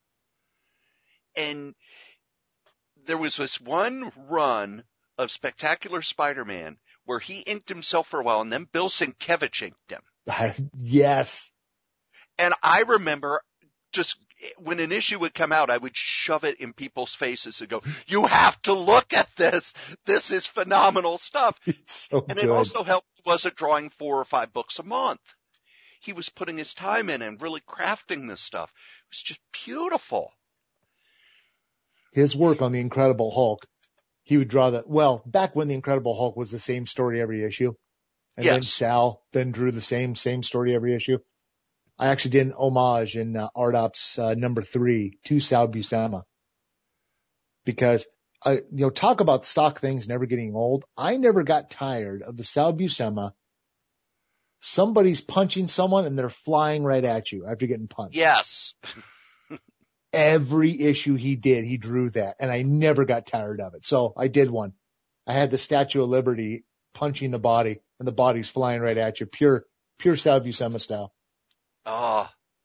And there was this one run of Spectacular Spider-Man where he inked himself for a while, and then Bill Sienkiewicz inked him. Yes. And I remember just when an issue would come out, I would shove it in people's faces and go, you have to look at this. This is phenomenal stuff. It's so and good. it also helped he wasn't drawing four or five books a month. He was putting his time in and really crafting this stuff. It was just beautiful. His work on The Incredible Hulk, he would draw that. Well, back when The Incredible Hulk was the same story every issue. And yes. then Sal then drew the same, same story every issue. I actually did an homage in uh, Art Ops uh, number three to Sal Buscema. Because, I, you know, talk about stock things never getting old. I never got tired of the Sal Buscema. Somebody's punching someone and they're flying right at you after getting punched. Yes. Every issue he did, he drew that, and I never got tired of it. So I did one. I had the Statue of Liberty punching the body, and the body's flying right at you. Pure, pure Sal Buscema style. Oh.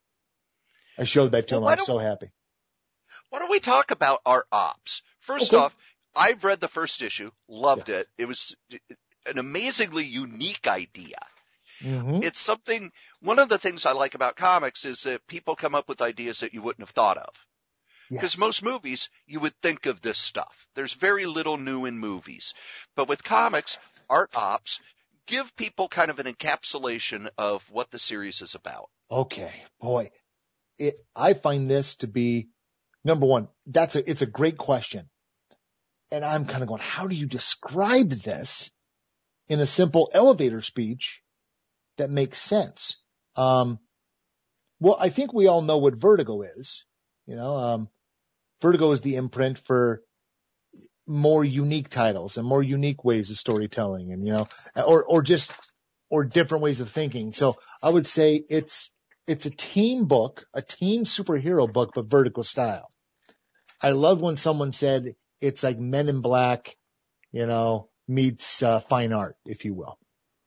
I showed that to well, him. I was so happy. Why don't we talk about Art Ops? First okay. off, I've read the first issue, loved yes. it. It was an amazingly unique idea. Mm-hmm. It's something, one of the things I like about comics is that people come up with ideas that you wouldn't have thought of. Because yes. most movies, you would think of this stuff. There's very little new in movies. But with comics, Art Ops give people kind of an encapsulation of what the series is about. Okay, boy. It, I find this to be, number one, that's a, it's a great question. And I'm kind of going, how do you describe this in a simple elevator speech that makes sense? Um, well, I think we all know what Vertigo is. You know, um, Vertigo is the imprint for more unique titles and more unique ways of storytelling, and you know, or or just or different ways of thinking. So I would say it's it's a team book, a team superhero book, but Vertigo style. I love when someone said it's like Men in Black, you know, meets uh, fine art, if you will.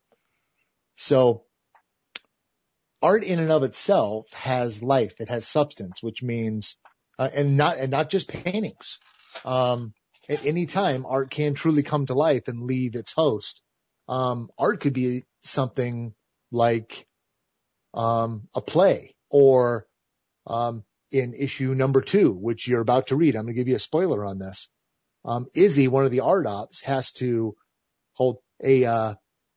So art in and of itself has life. It has substance, which means, uh, and not, and not just paintings. Um, at any time, art can truly come to life and leave its host. Um, art could be something like, um, a play or, um, in issue number two, which you're about to read. I'm going to give you a spoiler on this. Um, Izzy, one of the art ops, has to hold a, uh,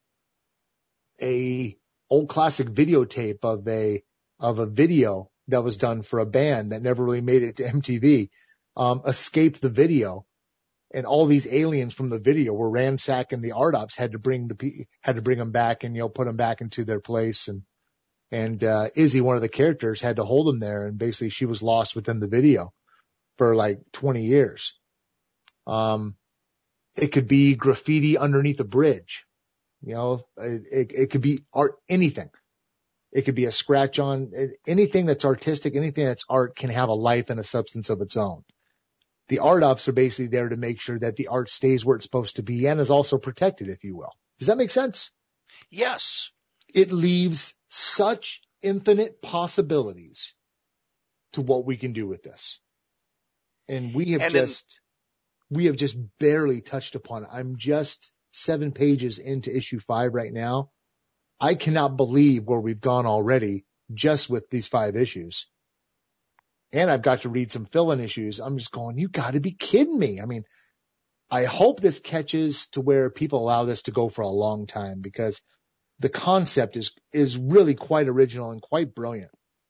a old classic videotape of a, of a video that was done for a band that never really made it to M T V, um, escaped the video. And all these aliens from the video were ransacking the art ops, had to bring the, had to bring them back and, you know, put them back into their place. And, and, uh, Izzy, one of the characters, had to hold them there. And basically she was lost within the video for like twenty years. Um, it could be graffiti underneath a bridge. You know, it, it, it could be art, anything. It could be a scratch on anything that's artistic, anything that's art can have a life and a substance of its own. The art ops are basically there to make sure that the art stays where it's supposed to be and is also protected, if you will. Does that make sense? Yes. It leaves such infinite possibilities to what we can do with this. And we have and just, in, we have just barely touched upon it. I'm just seven pages into issue five right now. I cannot believe where we've gone already just with these five issues. And I've got to read some fill-in issues. I'm just going, you got to be kidding me. I mean, I hope this catches to where people allow this to go for a long time, because the concept is, is really quite original and quite brilliant.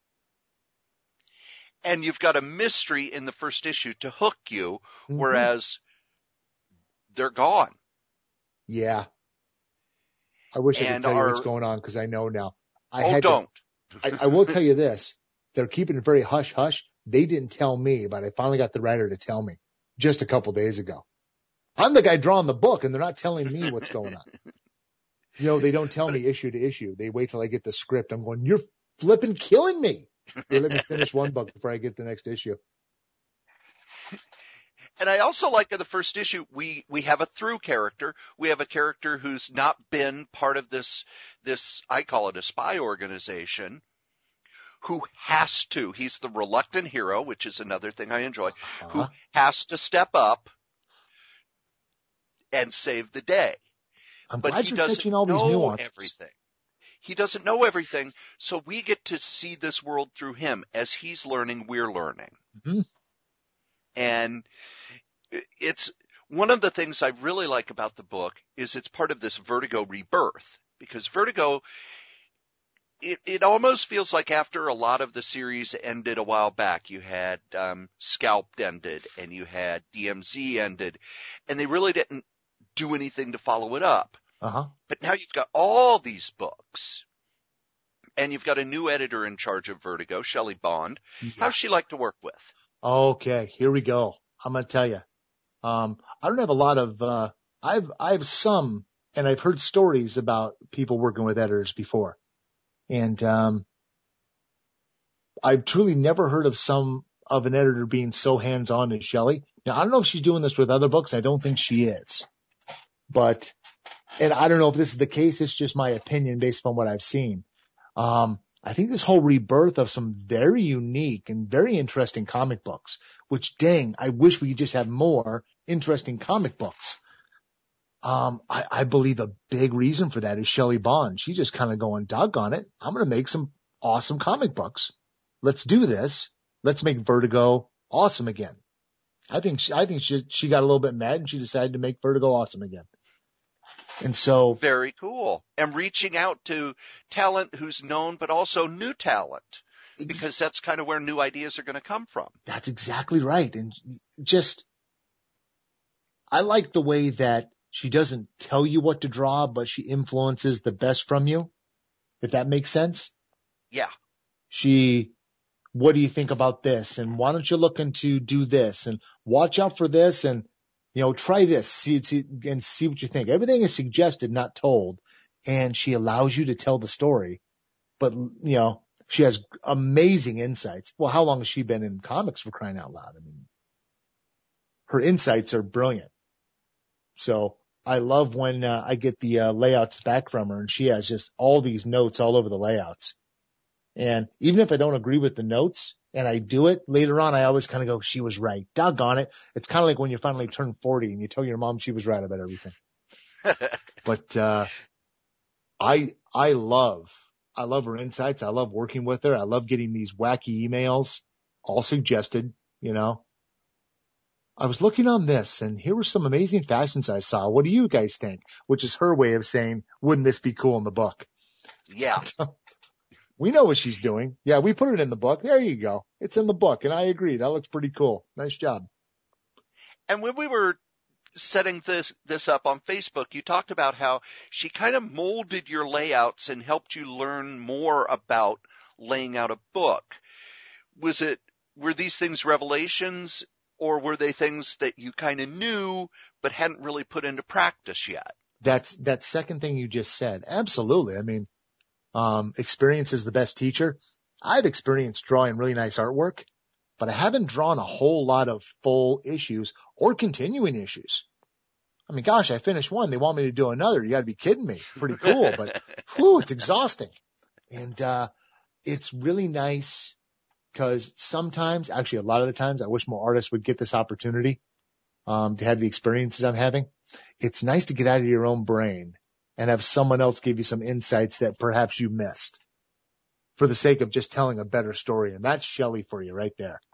And you've got a mystery in the first issue to hook you, Mm-hmm. whereas they're gone. Yeah. I wish I could and tell you are, what's going on because I know now. I oh, had don't. To, I, I will tell you this. They're keeping it very hush hush. They didn't tell me, but I finally got the writer to tell me just a couple days ago. I'm the guy drawing the book and they're not telling me what's going on. You know, they don't tell But me issue to issue. They wait till I get the script. I'm going, you're flipping killing me. They let me finish one book before I get the next issue. And I also like in the first issue, we, we have a through character. We have a character who's not been part of this, this, I call it a spy organization, who has to, he's the reluctant hero, which is another thing I enjoy, Uh-huh. who has to step up and save the day. I'm But glad he you're doesn't catching all these know nuances. everything. He doesn't know everything, so we get to see this world through him. As he's learning, we're learning. Mm-hmm. And it's one of the things I really like about the book is it's part of this Vertigo rebirth, because Vertigo, it, it almost feels like after a lot of the series ended a while back, you had um, Scalped ended and you had D M Z ended, and they really didn't do anything to follow it up. Uh-huh. But now you've got all these books, and you've got a new editor in charge of Vertigo, Shelley Bond. Yeah. How's she like to work with? Okay, here we go. I'm going to tell you. Um, I don't have a lot of, uh, I've, I have some, and I've heard stories about people working with editors before. And, um, I've truly never heard of some, of an editor being so hands-on as Shelley. Now, I don't know if she's doing this with other books. I don't think she is. But, and I don't know if this is the case. It's just my opinion based on what I've seen. Um, I think this whole rebirth of some very unique and very interesting comic books, which dang, I wish we could just have more interesting comic books. Um, I, I believe a big reason for that is Shelley Bond. She's just kind of going, doggone it, I'm going to make some awesome comic books. Let's do this. Let's make Vertigo awesome again. I think, she, I think she, she got a little bit mad and she decided to make Vertigo awesome again. And so very cool. And reaching out to talent who's known, but also new talent, because that's kind of where new ideas are going to come from. That's exactly right. And just, I like the way that she doesn't tell you what to draw, but she influences the best from you. If that makes sense. Yeah. She, what do you think about this? And why don't you look into do this and watch out for this? And, you know, try this, see, see, and see what you think. Everything is suggested, not told. And she allows you to tell the story. But, you know, she has amazing insights. Well, how long has she been in comics, for crying out loud? I mean, her insights are brilliant. So I love when uh, I get the uh, layouts back from her and she has just all these notes all over the layouts. And even if I don't agree with the notes, and I do it later on, I always kind of go, she was right. Doggone it. It's kind of like when you finally turn forty and you tell your mom she was right about everything. But, uh, I, I love, I love her insights. I love working with her. I love getting these wacky emails, all suggested, you know. I was looking on this and here were some amazing fashions I saw. What do you guys think? Which is her way of saying, wouldn't this be cool in the book? Yeah. We know what she's doing. Yeah, we put it in the book. There you go. It's in the book. And I agree. That looks pretty cool. Nice job. And when we were setting this, this up on Facebook, you talked about how she kind of molded your layouts and helped you learn more about laying out a book. Was it, were these things revelations, or were they things that you kind of knew but hadn't really put into practice yet? That's that second thing you just said. Absolutely. I mean, Um, experience is the best teacher. I've experienced drawing really nice artwork, but I haven't drawn a whole lot of full issues or continuing issues. I mean, gosh, I finished one. They want me to do another. You got to be kidding me. Pretty cool, but whew, it's exhausting. And, uh, it's really nice because sometimes, actually a lot of the times, I wish more artists would get this opportunity, um, to have the experiences I'm having. It's nice to get out of your own brain and have someone else give you some insights that perhaps you missed for the sake of just telling a better story. And that's Shelley for you right there.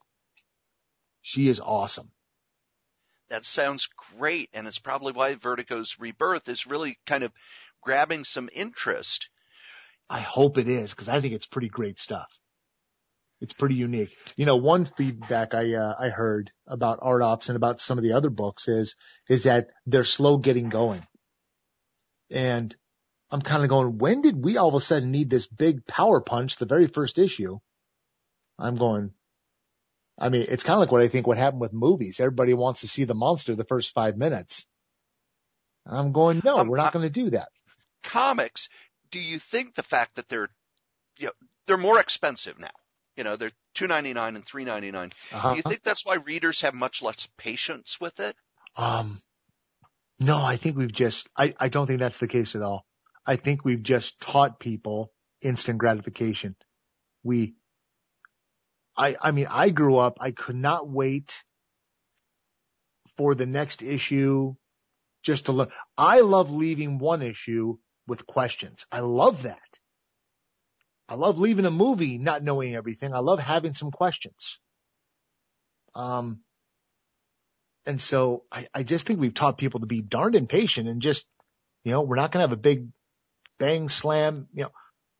She is awesome. That sounds great. And it's probably why Vertigo's Rebirth is really kind of grabbing some interest. I hope it is, because I think it's pretty great stuff. It's pretty unique. You know, one feedback I, uh, I heard about Art Ops and about some of the other books is, is that they're slow getting going. And I'm kind of going, when did we all of a sudden need this big power punch the very first issue? I'm going, I mean, it's kind of like what I think what happened with movies. Everybody wants to see the monster the first five minutes. And I'm going, no, Um, we're not uh, going to do that. Comics, do you think the fact that they're, you know, they're more expensive now? You know, they're two ninety-nine and three ninety-nine. Uh-huh. Do you think that's why readers have much less patience with it? Um, no, I think we've just, I, I don't think that's the case at all. I think we've just taught people instant gratification. We, I, I mean, I grew up, I could not wait for the next issue just to learn. I love leaving one issue with questions. I love that. I love leaving a movie not knowing everything. I love having some questions. Um, and so I, I just think we've taught people to be darned impatient and just, you know, we're not going to have a big bang slam, you know.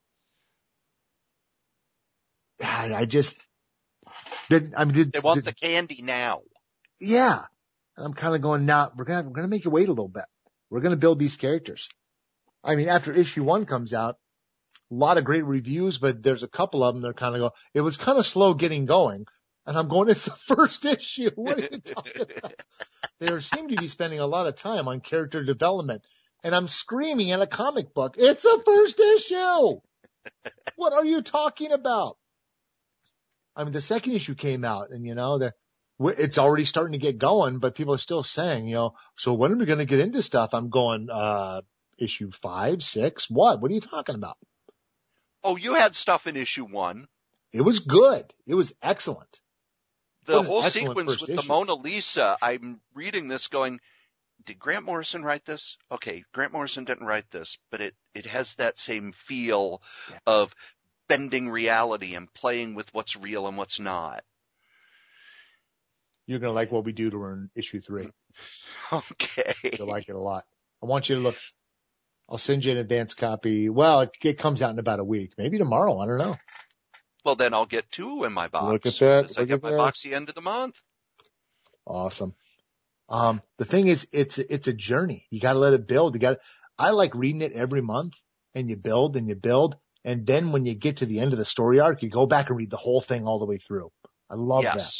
I, I just didn't, I mean, did, They want did, the candy now. Yeah. I'm kind of going, nah, we're going to, we're going to make you wait a little bit. We're going to build these characters. I mean, after issue one comes out, a lot of great reviews, but there's a couple of them that are kind of go, it was kind of slow getting going. And I'm going, it's the first issue. What are you talking about? They seem to be spending a lot of time on character development. And I'm screaming at a comic book. It's the first issue. What are you talking about? I mean, the second issue came out and, you know, the, it's already starting to get going, but people are still saying, you know, so when are we going to get into stuff? I'm going, uh, issue five, six, what? What are you talking about? Oh, you had stuff in issue one. It was good. It was excellent. The What an whole excellent sequence first with issue. the Mona Lisa, I'm reading this going, did Grant Morrison write this? Okay, Grant Morrison didn't write this, but it, it has that same feel Yeah. of bending reality and playing with what's real and what's not. You're going to like what we do to earn issue three. Okay. You'll like it a lot. I want you to look. I'll send you an advance copy. Well, it, it comes out in about a week, maybe tomorrow. I don't know. Well, then I'll get two in my box. Look at that. Because I Look get at my that. box the end of the month. Awesome. Um, the thing is, it's, it's a journey. You got to let it build. You got to, I like reading it every month and you build and you build. And then when you get to the end of the story arc, you go back and read the whole thing all the way through. I love Yes. that.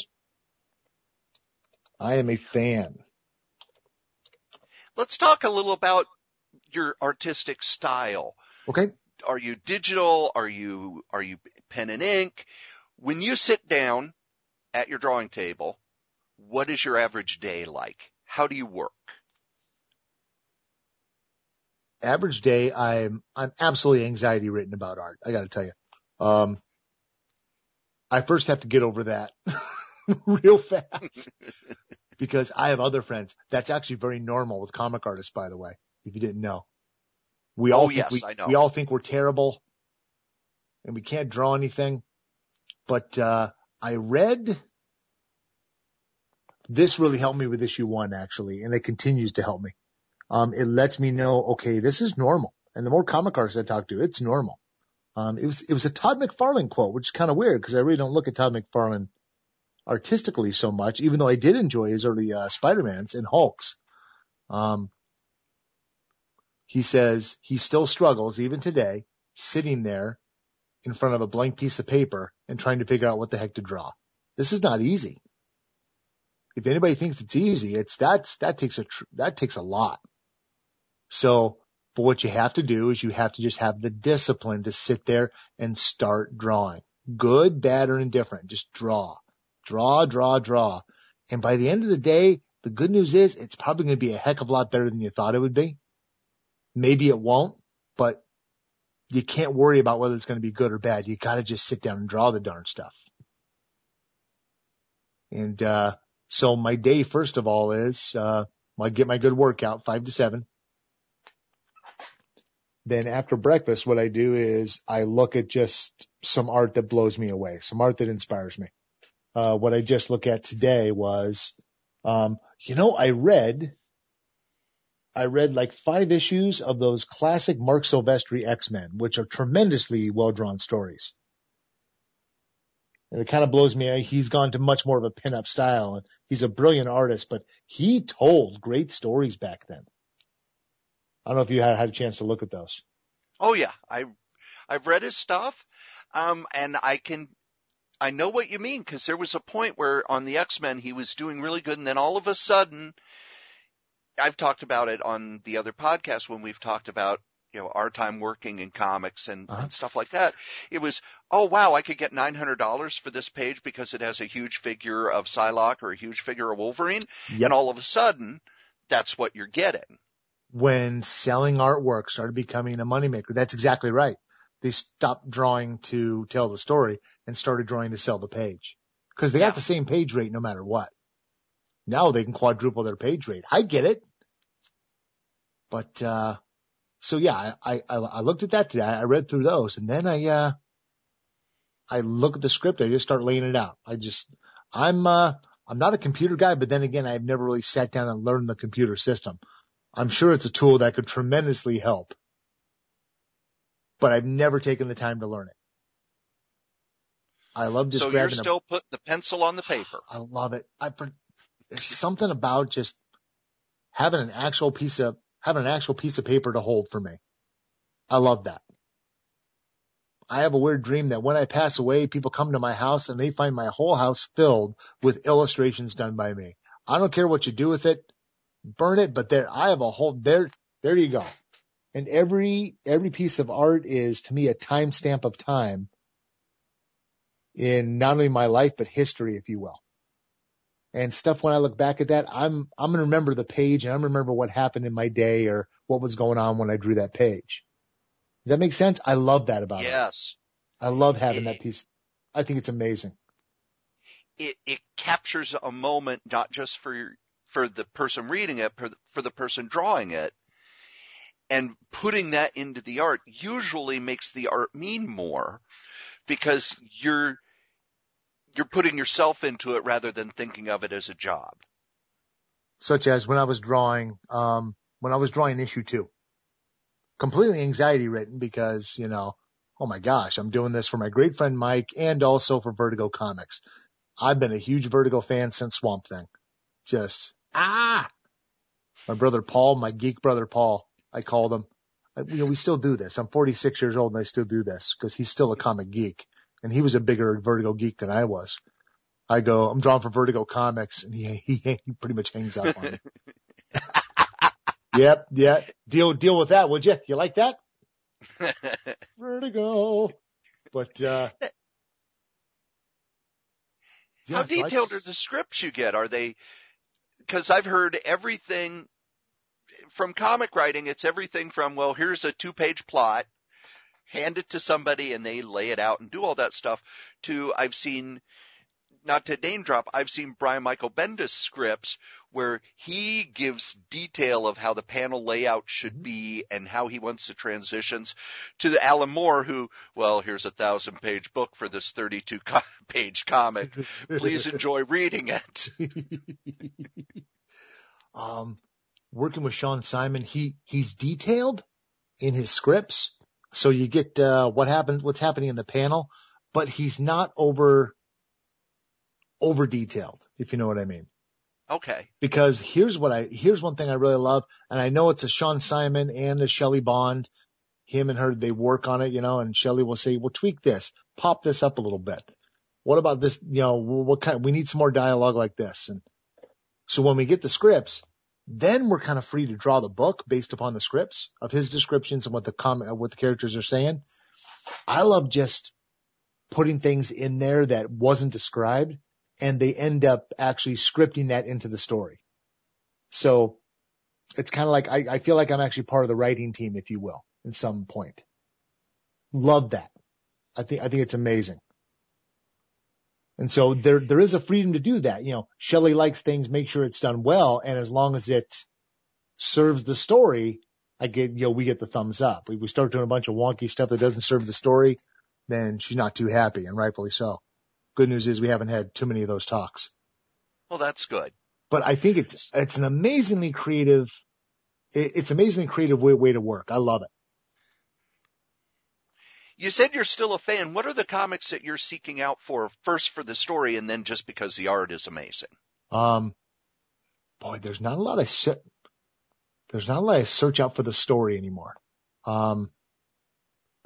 I am a fan. Let's talk a little about your artistic style. Okay. Are you digital? Are you, are you pen and ink? When you sit down at your drawing table, what is your average day like? How do you work? Average day, I'm, I'm absolutely anxiety ridden about art. I got to tell you. Um, I first have to get over that real fast because I have other friends. That's actually very normal with comic artists, by the way, if you didn't know. We all Oh, think yes, we, I know. we all think we're terrible and we can't draw anything. But, uh, I read this really helped me with issue one, actually, and it continues to help me. Um, it lets me know, okay, this is normal. And the more comic artists I talk to, it's normal. Um, it was, it was a Todd McFarlane quote, which is kind of weird because I really don't look at Todd McFarlane artistically so much, even though I did enjoy his early, uh, Spider-Mans and Hulks. Um, he says he still struggles even today sitting there in front of a blank piece of paper and trying to figure out what the heck to draw. This is not easy. If anybody thinks it's easy, it's that's, that takes a, tr- that takes a lot. So, but what you have to do is you have to just have the discipline to sit there and start drawing. Good, bad, or indifferent. Just draw, draw, draw, draw. And by the end of the day, the good news is it's probably going to be a heck of a lot better than you thought it would be. Maybe it won't, but you can't worry about whether it's going to be good or bad. You got to just sit down and draw the darn stuff. And, uh, so my day, first of all, is, uh, I get my good workout, five to seven. Then after breakfast, what I do is I look at just some art that blows me away, some art that inspires me. Uh, what I just looked at today was, um, you know, I read, I read like five issues of those classic Mark Silvestri X-Men, which are tremendously well-drawn stories. And it kind of blows me. He's gone to much more of a pinup style, and he's a brilliant artist, but he told great stories back then. I don't know if you had, had a chance to look at those. Oh yeah, I I've read his stuff, um, and I can I know what you mean, because there was a point where on the X-Men he was doing really good, and then all of a sudden, I've talked about it on the other podcast when we've talked about, you know, our time working in comics and, Uh-huh. and stuff like that. It was, oh wow, I could get nine hundred dollars for this page because it has a huge figure of Psylocke or a huge figure of Wolverine, Yep. and all of a sudden, that's what you're getting. When selling artwork started becoming a moneymaker, that's exactly right. They stopped drawing to tell the story and started drawing to sell the page, because they Yeah. got the same page rate no matter what. Now they can quadruple their page rate. I get it. But, uh, so yeah, I, I, I looked at that today. I read through those, and then I, uh, I look at the script. I just start laying it out. I just, I'm, uh, I'm not a computer guy, but then again, I've never really sat down and learned the computer system. I'm sure it's a tool that could tremendously help, but I've never taken the time to learn it. I love just so grabbing you're still putting the pencil on the paper. I love it. I, there's something about just having an actual piece of, having an actual piece of paper to hold for me. I love that. I have a weird dream that when I pass away, people come to my house and they find my whole house filled with illustrations done by me. I don't care what you do with it. Burn it, but there, I have a whole, there, there you go. And every, every piece of art is to me a timestamp of time in not only my life, but history, if you will. And stuff, when I look back at that, I'm, I'm going to remember the page, and I'm going to remember what happened in my day or what was going on when I drew that page. Does that make sense? I love that about it. Yes. I love having It- that piece. I think it's amazing. It, it captures a moment, not just for your, for the person reading it, for the, for the person drawing it, and putting that into the art usually makes the art mean more, because you're you're putting yourself into it rather than thinking of it as a job. Such as when I was drawing, um, when I was drawing issue two, completely anxiety ridden because, you know, oh my gosh, I'm doing this for my great friend Mike and also for Vertigo Comics. I've been a huge Vertigo fan since Swamp Thing. Just, ah, my brother Paul, my geek brother Paul, I called him. I, you know, we still do this. I'm forty-six years old and I still do this because he's still a comic geek, and he was a bigger Vertigo geek than I was. I go, I'm drawing for Vertigo Comics, and he, he, he pretty much hangs up on me. Yep. Yeah. Deal, deal with that, would you? You like that? Vertigo. But, uh, How yeah, so I detailed just- are the scripts you get? Are they, because I've heard everything from comic writing, it's everything from, well, here's a two-page plot, hand it to somebody and they lay it out and do all that stuff, to I've seen, not to name drop, I've seen Brian Michael Bendis scripts where he gives detail of how the panel layout should be and how he wants the transitions, to the Alan Moore who, well, here's a thousand page book for this thirty-two page comic. Please enjoy reading it. um, working with Sean Simon, he, he's detailed in his scripts. So you get, uh, what happened, what's happening in the panel, but he's not over, over detailed, if you know what I mean. Okay. Because here's what I, here's one thing I really love. And I know it's a Sean Simon and a Shelley Bond, him and her, they work on it, you know, and Shelley will say, well, tweak this, pop this up a little bit. What about this? You know, what kind, we need some more dialogue like this. And so when we get the scripts, then we're kind of free to draw the book based upon the scripts of his descriptions and what the comment, what the characters are saying. I love just putting things in there that wasn't described, and they end up actually scripting that into the story. So it's kind of like, I, I feel like I'm actually part of the writing team, if you will, in some point. Love that. I think, I think it's amazing. And so there, there is a freedom to do that. You know, Shelley likes things, make sure it's done well. And as long as it serves the story, I get, you know, we get the thumbs up. We, we start doing a bunch of wonky stuff that doesn't serve the story, then she's not too happy, and rightfully so. Good news is we haven't had too many of those talks. Well, that's good. But I think it's, it's an amazingly creative, it, it's amazingly creative way, way to work. I love it. You said you're still a fan. What are the comics that you're seeking out for, first for the story and then just because the art is amazing? Um, boy, there's not a lot of, se- there's not a lot of search out for the story anymore. Um,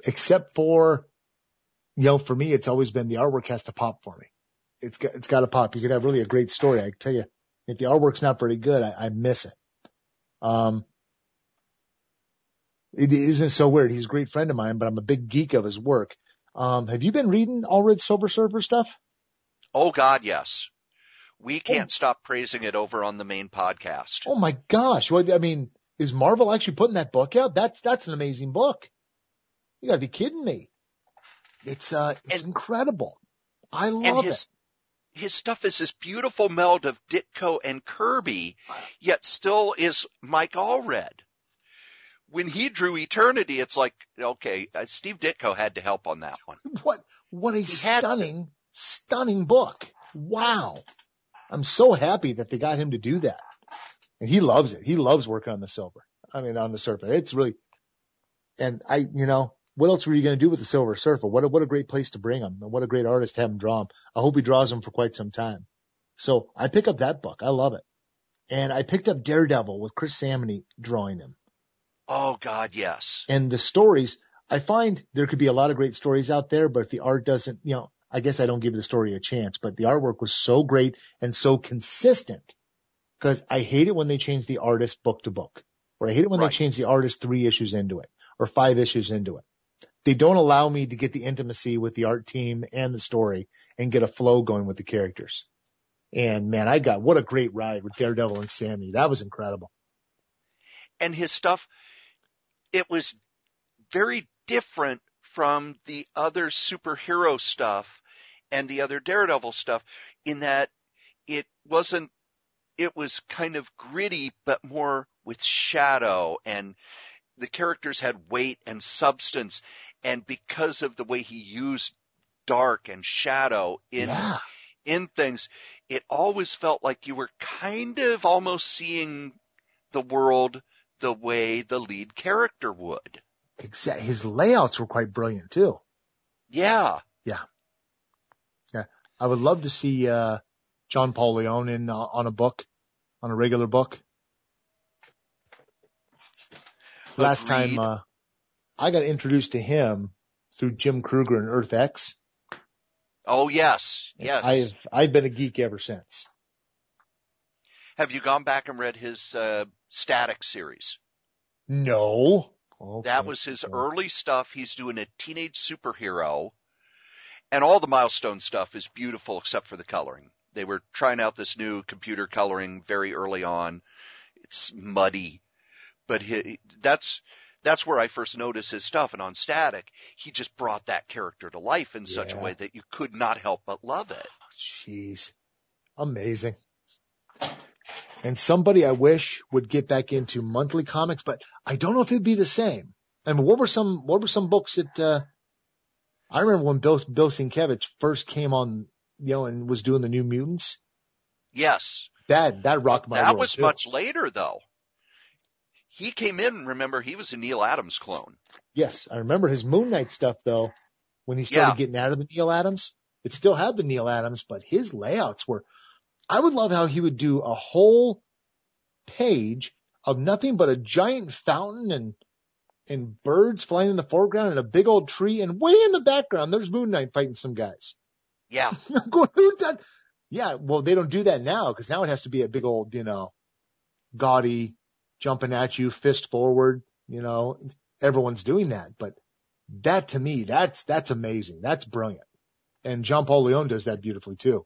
except for, you know, for me, it's always been the artwork has to pop for me. It's got, it's got to pop. You could have really a great story. I tell you, if the artwork's not very good, I, I miss it. Um, it isn't so weird. He's a great friend of mine, but I'm a big geek of his work. Um, have you been reading Allred Silver Surfer stuff? Oh God, yes. We can't Oh. stop praising it over on the main podcast. Oh my gosh. What, I mean, is Marvel actually putting that book out? That's, that's an amazing book. You gotta be kidding me. It's, uh, it's And- incredible. I And love his, it. his stuff is this beautiful meld of Ditko and Kirby, yet still is Mike Allred. When he drew Eternity, it's like, okay, uh, Steve Ditko had to help on that one. What, what a He had to. stunning, stunning book. Wow. I'm so happy that they got him to do that. And he loves it. He loves working on the Silver. I mean, on the Surfer. It's really, and I, you know, what else were you going to do with the Silver Surfer? What a, what a great place to bring him. And what a great artist to have him draw him. I hope he draws him for quite some time. So I pick up that book. I love it. And I picked up Daredevil with Chris Samney drawing him. Oh God, yes. And the stories, I find there could be a lot of great stories out there, but if the art doesn't, you know, I guess I don't give the story a chance, but the artwork was so great and so consistent, because I hate it when they change the artist book to book, or I hate it when Right. they change the artist three issues into it or five issues into it. They don't allow me to get the intimacy with the art team and the story and get a flow going with the characters. And man, I got, what a great ride with Daredevil and Sammy. That was incredible. And his stuff, it was very different from the other superhero stuff and the other Daredevil stuff in that it wasn't, it was kind of gritty, but more with shadow, and the characters had weight and substance. And because of the way he used dark and shadow in, Yeah. in things, it always felt like you were kind of almost seeing the world the way the lead character would. Exact. His layouts were quite brilliant too. Yeah. I would love to see, uh, John Paul Leon in, uh, on a book, on a regular book. Last Agreed. time, uh, I got introduced to him through Jim Kruger and Earth X. Oh, yes. Yes. I've, I've been a geek ever since. Have you gone back and read his uh, Static series? No. Okay. That was his Okay. early stuff. He's doing a teenage superhero. And all the Milestone stuff is beautiful except for the coloring. They were trying out this new computer coloring very early on. It's muddy. But he, that's that's where I first noticed his stuff. And on Static, he just brought that character to life in such a Yeah. way that you could not help but love it. Jeez. Amazing. And somebody I wish would get back into monthly comics, but I don't know if it'd be the same. I mean, what were some, what were some books that, uh, I remember when Bill, Bill Sienkiewicz first came on, you know, and was doing the New Mutants. Yes. That, that rocked my That world was too. much later, though. He came in, remember, he was a Neil Adams clone. Yes. I remember his Moon Knight stuff though, when he started Yeah. getting out of the Neil Adams. It still had the Neil Adams, but his layouts were, I would love how he would do a whole page of nothing but a giant fountain and, and birds flying in the foreground and a big old tree, and way in the background, there's Moon Knight fighting some guys. Yeah. I'm going, who done? Yeah, well, they don't do that now, because now it has to be a big old, you know, gaudy, jumping at you, fist forward, you know, everyone's doing that. But that to me, that's, that's amazing. That's brilliant. And Jean Paul Leon does that beautifully too.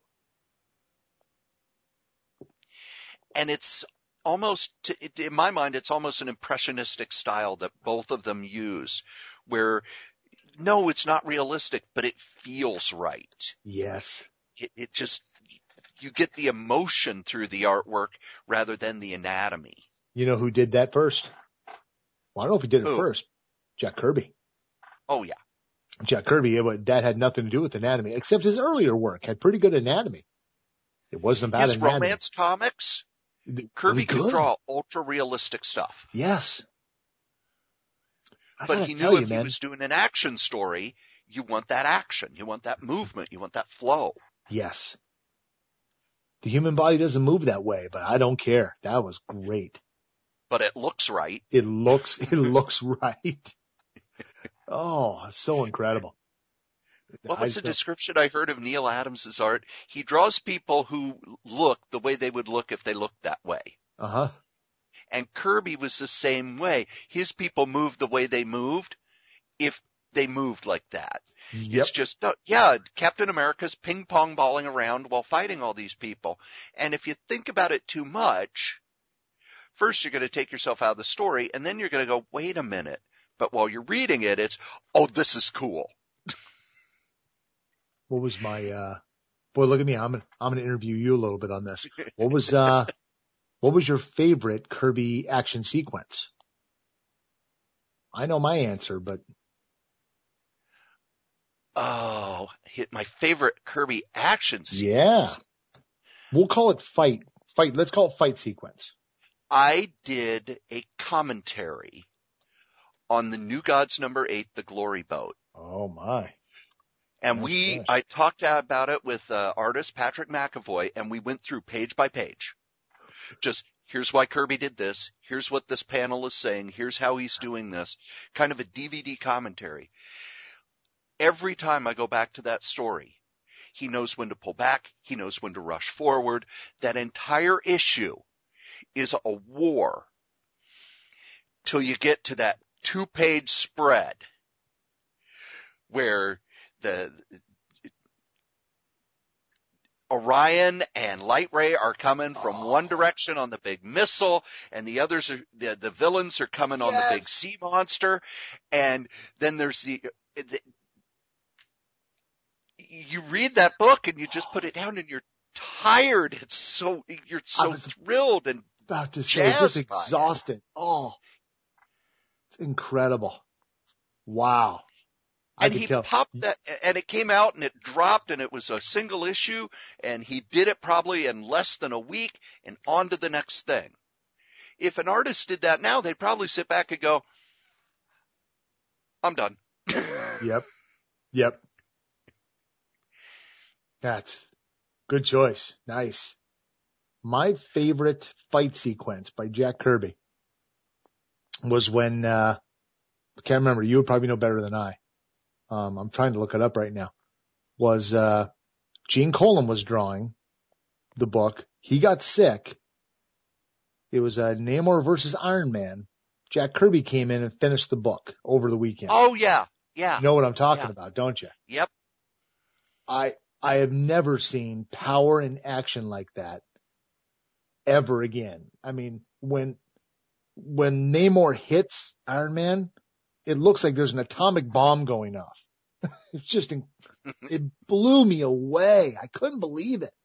And it's almost, in my mind, it's almost an impressionistic style that both of them use, where, no, it's not realistic, but it feels right. Yes. It, it just, you get the emotion through the artwork rather than the anatomy. You know who did that first? Well, I don't know if he did it Who? first. Jack Kirby. Oh, yeah. Jack Kirby, it, that had nothing to do with anatomy, except his earlier work had pretty good anatomy. It wasn't about His anatomy. romance comics, Really Kirby could good. draw ultra realistic stuff. Yes. I But gotta he tell knew you, if man, he was doing an action story, you want that action, you want that movement, you want that flow. yes. The human body doesn't move that way, but I don't care. That was great. But it looks right. It looks, it looks right. Oh, it's so incredible. What I was the felt, description I heard of Neil Adams's art? He draws people who look the way they would look if they looked that way. uh-huh. And Kirby was the same way. His people moved the way they moved if they moved like that. Yep. It's just, yeah, Captain America's ping pong balling around while fighting all these people. And if you think about it too much, first you're going to take yourself out of the story, and then you're going to go, wait a minute. But while you're reading it, it's, oh, this is cool. What was my, uh, boy, look at me. I'm going to, I'm going to interview you a little bit on this. What was, uh, what was your favorite Kirby action sequence? I know my answer, but. Oh, hit my favorite Kirby action sequence. Yeah. We'll call it fight. Fight. Let's call it fight sequence. I did a commentary on the New Gods number eight, The Glory Boat. Oh my. And Gosh, we, gosh. I talked about it with uh, artist Patrick McAvoy, and we went through page by page. Just, here's why Kirby did this. Here's what this panel is saying. Here's how he's doing this. Kind of a D V D commentary. Every time I go back to that story, he knows when to pull back. He knows when to rush forward. That entire issue is a war till you get to that two-page spread where the Orion and Light Ray are coming from one direction on the big missile, and the others are, the, the villains are coming on Yes. the big sea monster, and then there's the, the, you read that book and you just put it down and you're tired. It's so, you're so was thrilled and About to say, just jazzed by it. exhausted. Oh, it's incredible. Wow. I And could he tell. popped that, and it came out and it dropped and it was a single issue, and he did it probably in less than a week and on to the next thing. If an artist did that now, they'd probably sit back and go, I'm done. Yep. Yep. That's good choice. Nice. My favorite fight sequence by Jack Kirby was when, uh, I can't remember. You would probably know better than I. Um, I'm trying to look it up right now. Was, uh, Gene Colan was drawing the book. He got sick. It was, uh, Namor versus Iron Man. Jack Kirby came in and finished the book over the weekend. Oh, yeah. Yeah. You know what I'm talking Yeah. about, don't you? Yep. I, I have never seen power in action like that ever again. I mean, when, when Namor hits Iron Man, it looks like there's an atomic bomb going off. It's just, it blew me away. I couldn't believe it.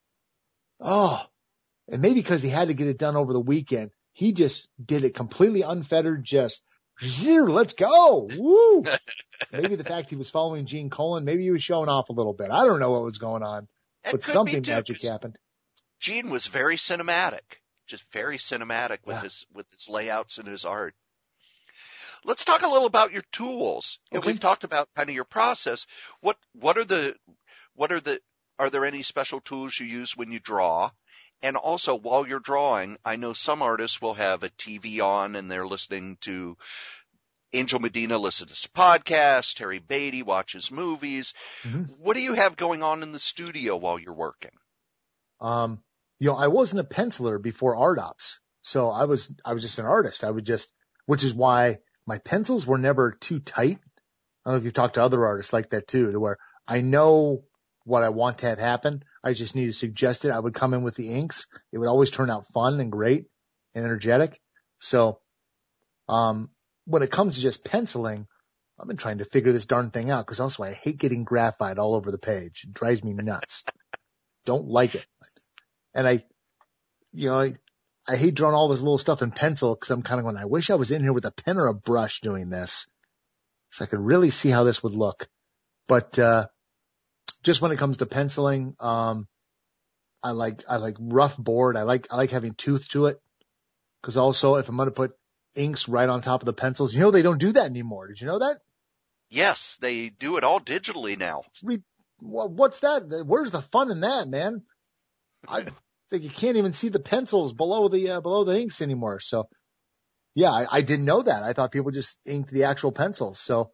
Oh, and maybe because he had to get it done over the weekend, he just did it completely unfettered, just, let's go. Woo. Maybe the fact he was following Gene Colan, maybe he was showing off a little bit. I don't know what was going on, It but could something be too, magic 'cause happened. Gene was very cinematic, just very cinematic with Yeah. his, with his layouts and his art. Let's talk a little about your tools. You know, Okay. we've talked about kind of your process. What, what are the, what are the, are there any special tools you use when you draw? And also, while you're drawing, I know some artists will have a T V on and they're listening to Angel Medina listens to podcasts, Terry Beatty watches movies. Mm-hmm. What do you have going on in the studio while you're working? Um, you know, I wasn't a penciler before Art Ops. So I was, I was just an artist. I would just, which is why my pencils were never too tight. I don't know if you've talked to other artists like that too, to where I know what I want to have happen. I just need to suggest it. I would come in with the inks. It would always turn out fun and great and energetic. So, um, when it comes to just penciling, I've been trying to figure this darn thing out because also I hate getting graphite all over the page. It drives me nuts. Don't like it. And I, you know, I, I hate drawing all this little stuff in pencil because I'm kind of going, I wish I was in here with a pen or a brush doing this so I could really see how this would look. But, uh, just when it comes to penciling, um, I like, I like rough board. I like, I like having tooth to it. Cause also if I'm going to put inks right on top of the pencils, you know, they don't do that anymore. Did you know that? Yes, they do it all digitally now. Re- What's that? Where's the fun in that, man? I think you can't even see the pencils below the, uh, below the inks anymore. So yeah, I, I didn't know that. I thought people just inked the actual pencils. So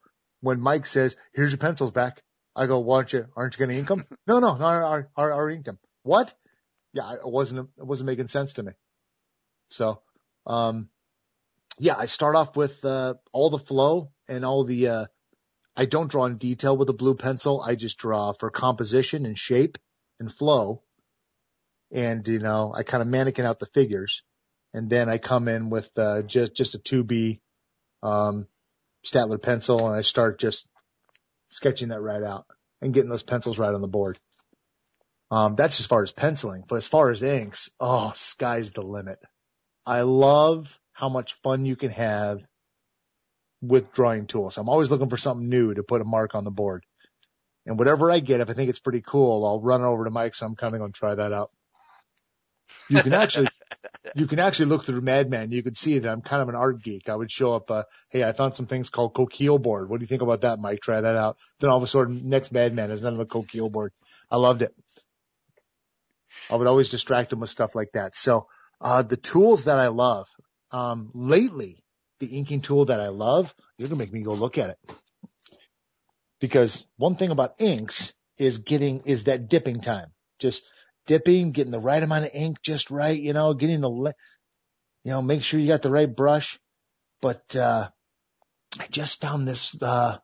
when Mike says, here's your pencils back, I go, why aren't you, aren't you going to ink them? no, no, no, I, I, I already inked them. What? Yeah, it wasn't, it wasn't making sense to me. So, um, yeah, I start off with, uh, all the flow and all the, uh, I don't draw in detail with a blue pencil. I just draw for composition and shape and flow. And, you know, I kind of mannequin out the figures. And then I come in with, uh, just, just a two B, um, Statler pencil, and I start just sketching that right out and getting those pencils right on the board. Um, that's as far as penciling. But as far as inks, oh, sky's the limit. I love how much fun you can have with drawing tools. I'm always looking for something new to put a mark on the board. And whatever I get, if I think it's pretty cool, I'll run over to Mike sometime and try that out. You can actually, you can actually look through Madman. You can see that I'm kind of an art geek. I would show up, uh, hey, I found some things called Coquille board. What do you think about that, Mike? Try that out. Then all of a sudden, next Madman is none of the Coquille board. I loved it. I would always distract him with stuff like that. So, uh, the tools that I love, um, lately, the inking tool that I love, you're going to make me go look at it. Because one thing about inks is getting, is that dipping time. Just dipping, getting the right amount of ink just right, you know, getting the, you know, make sure you got the right brush. But, uh, I just found this, uh,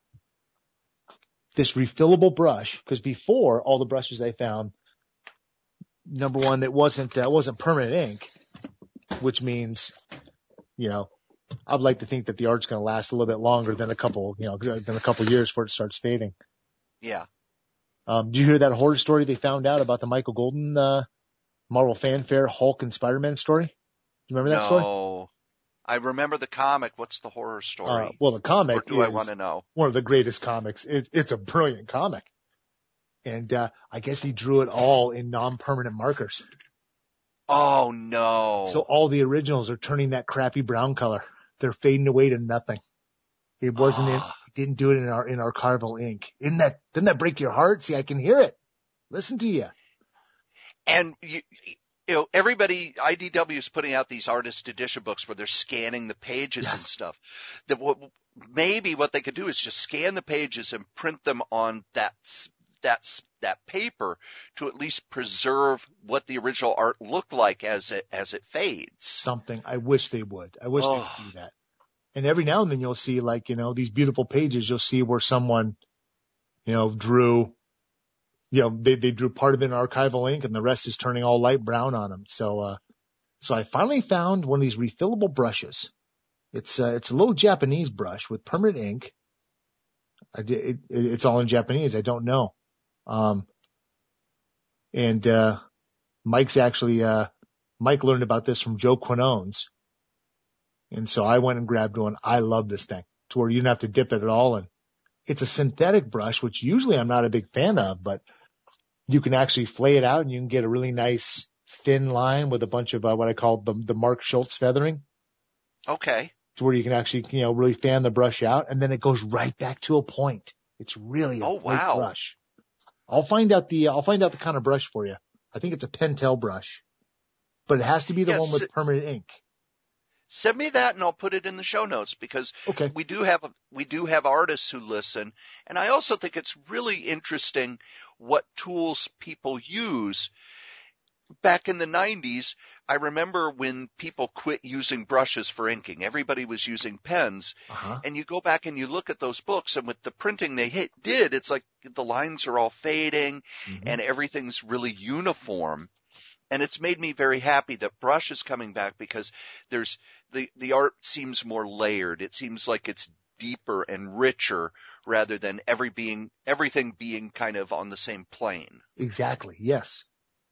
this refillable brush, because before all the brushes I found, number one, it wasn't, uh, wasn't permanent ink, which means, you know, I'd like to think that the art's going to last a little bit longer than a couple, you know, than a couple years before it starts fading. Yeah. Um, did you hear that horror story they found out about the Michael Golden, uh, Marvel Fanfare Hulk and Spider-Man story? Do you remember that no. story? No. I remember the comic. What's the horror story? Uh, well, the comic or do is I want to know? One of the greatest comics. It, it's a brilliant comic. And, uh, I guess he drew it all in non-permanent markers. Oh, no. So all the originals are turning that crappy brown color. They're fading away to nothing. It wasn't oh. in, it didn't do it in our, in our archival ink. Isn't that, doesn't that break your heart? See, I can hear it. Listen to you. And you, you know, everybody, I D W is putting out these artist edition books where they're scanning the pages Yes. and stuff. That what, maybe what they could do is just scan the pages and print them on that, that, that paper to at least preserve what the original art looked like as it, as it fades. Something. I wish they would. I wish oh. they would do that. And every now and then you'll see, like, you know, these beautiful pages, you'll see where someone, you know, drew, you know, they, they drew part of it in archival ink and the rest is turning all light brown on them. So, uh, so I finally found one of these refillable brushes. It's, uh, it's a little Japanese brush with permanent ink. I did, it, it's all in Japanese. I don't know. Um, and, uh, Mike's actually, uh, Mike learned about this from Joe Quinones. And so I went and grabbed one. I love this thing to where you don't have to dip it at all. And it's a synthetic brush, which usually I'm not a big fan of, but you can actually flay it out and you can get a really nice thin line with a bunch of uh, what I call the, the Mark Schultz feathering. Okay. To where you can actually, you know, really fan the brush out and then it goes right back to a point. It's really a oh, great wow. brush. I'll find out the, I'll find out the kind of brush for you. I think it's a Pentel brush, but it has to be the yes. one with permanent ink. Send me that and I'll put it in the show notes because okay. we do have we do have artists who listen, and I also think it's really interesting what tools people use. Back in the nineties, I remember when people quit using brushes for inking. Everybody was using pens, uh-huh. and you go back and you look at those books, and with the printing they hit, did, it's like the lines are all fading, mm-hmm. and everything's really uniform. And it's made me very happy that brush is coming back because there's the, the art seems more layered. It seems like it's deeper and richer rather than every being, everything being kind of on the same plane. Exactly. Yes.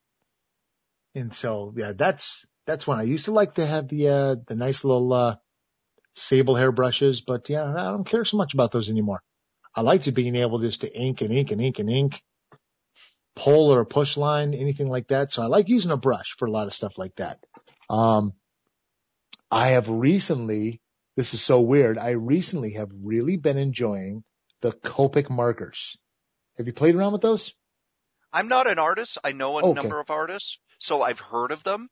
And so, yeah, that's, that's when I used to like to have the, uh, the nice little, uh, sable hair brushes, but yeah, I don't care so much about those anymore. I like to being able just to ink and ink and ink and ink. Pull or a push line, anything like that. So I like using a brush for a lot of stuff like that. Um, I have recently, this is so weird. I recently have really been enjoying the Copic markers. Have you played around with those? I'm not an artist. I know a okay. number of artists, so I've heard of them.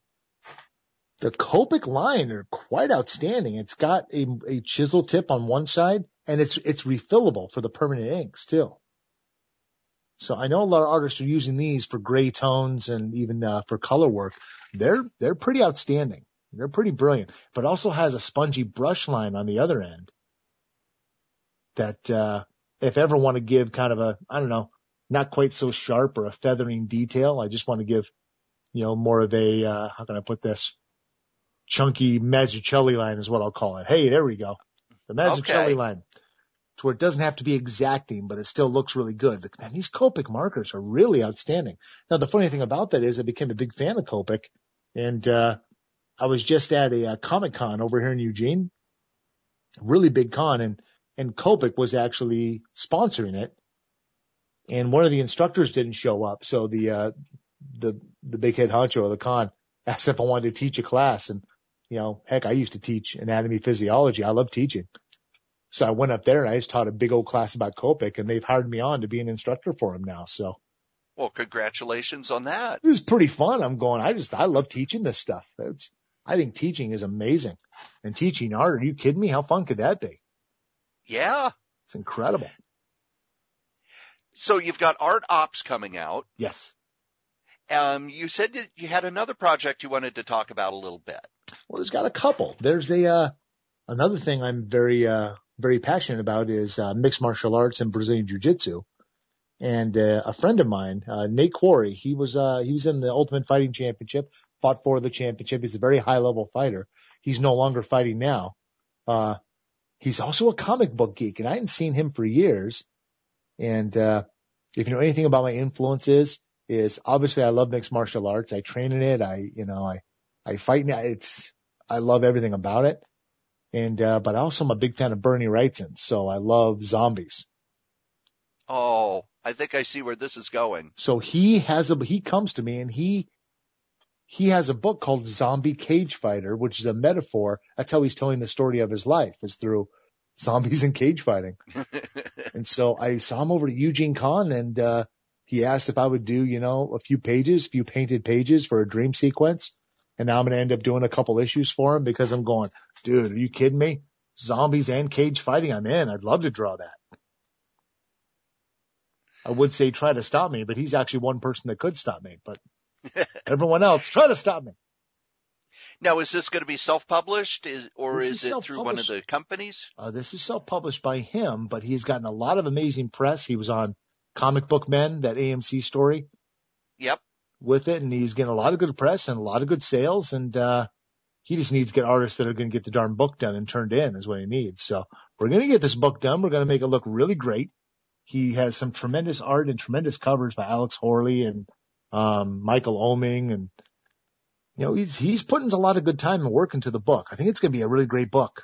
The Copic line are quite outstanding. It's got a, a chisel tip on one side And it's, it's refillable for the permanent inks too. So I know a lot of artists are using these for gray tones and even uh, for color work. They're, they're pretty outstanding. They're pretty brilliant, but also has a spongy brush line on the other end that, uh, if ever want to give kind of a, I don't know, not quite so sharp or a feathering detail, I just want to give, you know, more of a, uh, how can I put this? Chunky Mazzucchelli line is what I'll call it. Hey, there we go. The Mazzucchelli Okay. line. To where it doesn't have to be exacting, but it still looks really good. Man, these Copic markers are really outstanding. Now, the funny thing about that is I became a big fan of Copic, and uh I was just at a, a Comic Con over here in Eugene, really big con, and and Copic was actually sponsoring it, and one of the instructors didn't show up, so the uh the the big head honcho of the con asked if I wanted to teach a class, and you know, heck, I used to teach anatomy physiology. I love teaching. So I went up there and I just taught a big old class about Copic, and they've hired me on to be an instructor for them now. So, Well, congratulations on that. it was pretty fun. I'm going, I just, I love teaching this stuff. It's, I think teaching is amazing. And teaching art, are you kidding me? How fun could that be? Yeah. It's incredible. So you've got Art Ops coming out. Yes. Um, you said that you had another project you wanted to talk about a little bit. Well, there's got a couple. There's a, uh, another thing I'm very, uh, very passionate about is, uh, mixed martial arts and Brazilian jiu-jitsu. And, uh, a friend of mine, uh, Nate Quarry, he was, uh, he was in the Ultimate Fighting Championship, fought for the championship. He's a very high level fighter. He's no longer fighting now. Uh, he's also a comic book geek, and I hadn't seen him for years. And, uh, if you know anything about my influences, is obviously I love mixed martial arts. I train in it. I, you know, I, I fight in it. It's, I love everything about it. And, uh, but also I'm a big fan of Bernie Wrightson. So I love zombies. Oh, I think I see where this is going. So he has a, he comes to me and he, he has a book called Zombie Cage Fighter, which is a metaphor. That's how he's telling the story of his life, is through zombies and cage fighting. And so I saw him over at Eugene Con, and, uh, he asked if I would do, you know, a few pages, a few painted pages for a dream sequence. And now I'm going to end up doing a couple issues for him because I'm going, dude, are you kidding me? Zombies and cage fighting, I'm in. I'd love to draw that. I would say try to stop me, but he's actually one person that could stop me. But everyone else, try to stop me. Now, is this going to be self-published, is, or This is is it through one of the companies? Uh, this is self-published by him, but he's gotten a lot of amazing press. He was on Comic Book Men, that A M C story. Yep. With it, and he's getting a lot of good press and a lot of good sales, and uh he just needs to get artists that are going to get the darn book done and turned in is what he needs. So we're going to get this book done. We're going to make it look really great. He has some tremendous art and tremendous covers by Alex Horley and um Michael Oming, and you know, he's he's putting a lot of good time and work into the book. I think it's going to be a really great book.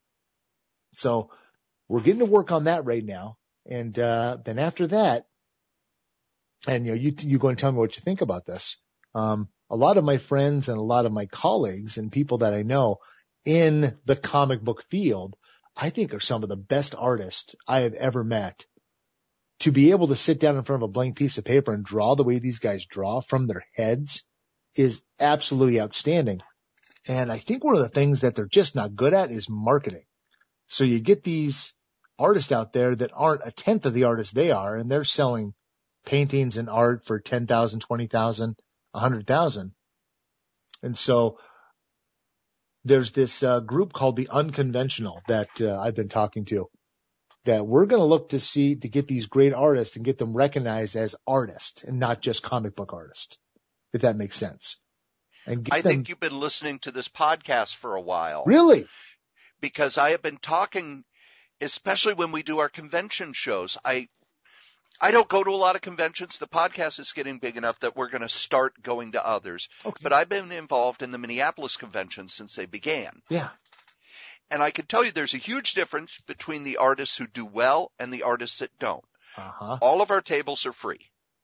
So we're getting to work on that right now, and uh then after that, and, you know, you, you go and tell me what you think about this. Um, a lot of my friends and a lot of my colleagues and people that I know in the comic book field, I think are some of the best artists I have ever met. To be able to sit down in front of a blank piece of paper and draw the way these guys draw from their heads is absolutely outstanding. And I think one of the things that they're just not good at is marketing. So you get these artists out there that aren't a tenth of the artists they are, and they're selling paintings and art for ten thousand, twenty thousand, one hundred thousand. And so there's this uh, group called the Unconventional that uh, I've been talking to, that we're going to look to see to get these great artists and get them recognized as artists and not just comic book artists, if that makes sense. And I them... think you've been listening to this podcast for a while. Really? Because I have been talking, especially when we do our convention shows. I I don't go to a lot of conventions. The podcast is getting big enough that we're going to start going to others. Okay. But I've been involved in the Minneapolis convention since they began. Yeah. And I can tell you there's a huge difference between the artists who do well and the artists that don't. Uh-huh. All of our tables are free.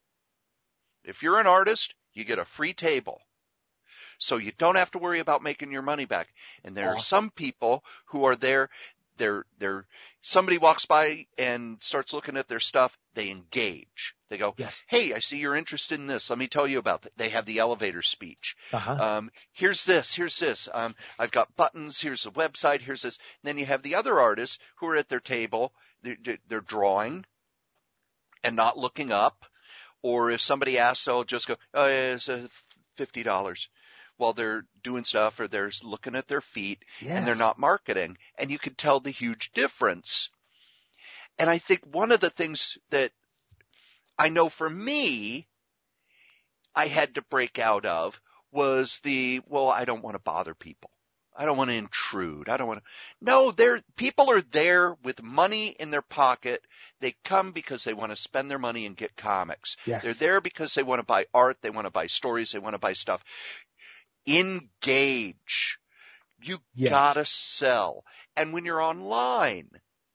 If you're an artist, you get a free table. So you don't have to worry about making your money back. And there Awesome. are some people who are there. They're, they're, somebody walks by and starts looking at their stuff. They engage. They go, Yes. hey, I see you're interested in this. Let me tell you about it. They have the elevator speech. Uh-huh. Um, here's this, here's this. Um, I've got buttons. Here's the website. Here's this. And then you have the other artists who are at their table. They're, they're drawing and not looking up. Or if somebody asks, they'll just go, oh, yeah, it's uh, fifty dollars. While they're doing stuff, or they're looking at their feet, Yes. and they're not marketing. And you can tell the huge difference. And I think one of the things that I know for me, I had to break out of was the, well, I don't want to bother people. I don't want to intrude. I don't want to. No, they're, people are there with money in their pocket. They come because they want to spend their money and get comics. Yes. They're there because they want to buy art. They want to buy stories. They want to buy stuff. Engage. You Yes. gotta sell. And when you're online,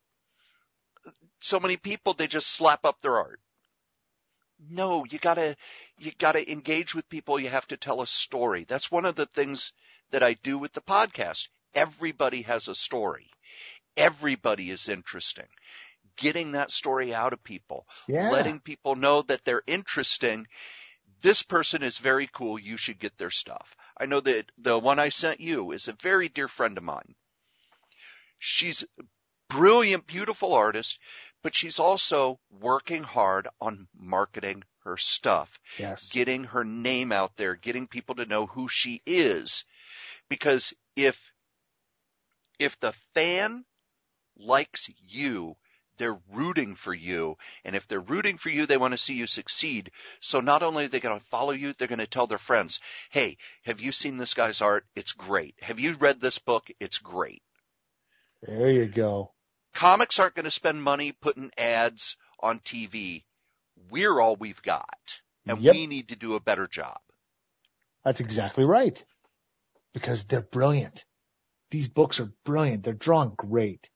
so many people, they just slap up their art. No, you gotta, you gotta engage with people. You have to tell a story. That's one of the things that I do with the podcast. Everybody has a story. Everybody is interesting. Getting that story out of people. Yeah. Letting people know that they're interesting. This person is very cool. You should get their stuff. I know that the one I sent you is a very dear friend of mine. She's a brilliant, beautiful artist, but she's also working hard on marketing her stuff. Yes. Getting her name out there, getting people to know who she is. Because if, if the fan likes you, they're rooting for you. And if they're rooting for you, they want to see you succeed. So not only are they going to follow you, they're going to tell their friends, hey, have you seen this guy's art? It's great. Have you read this book? It's great. There you go. Comics aren't going to spend money putting ads on T V. We're all we've got. And Yep. we need to do a better job. That's exactly right. Because they're brilliant. These books are brilliant. They're drawn great.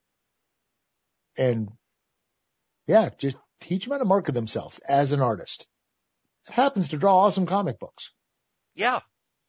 And yeah, just teach them how to market themselves as an artist. It happens to draw awesome comic books. Yeah.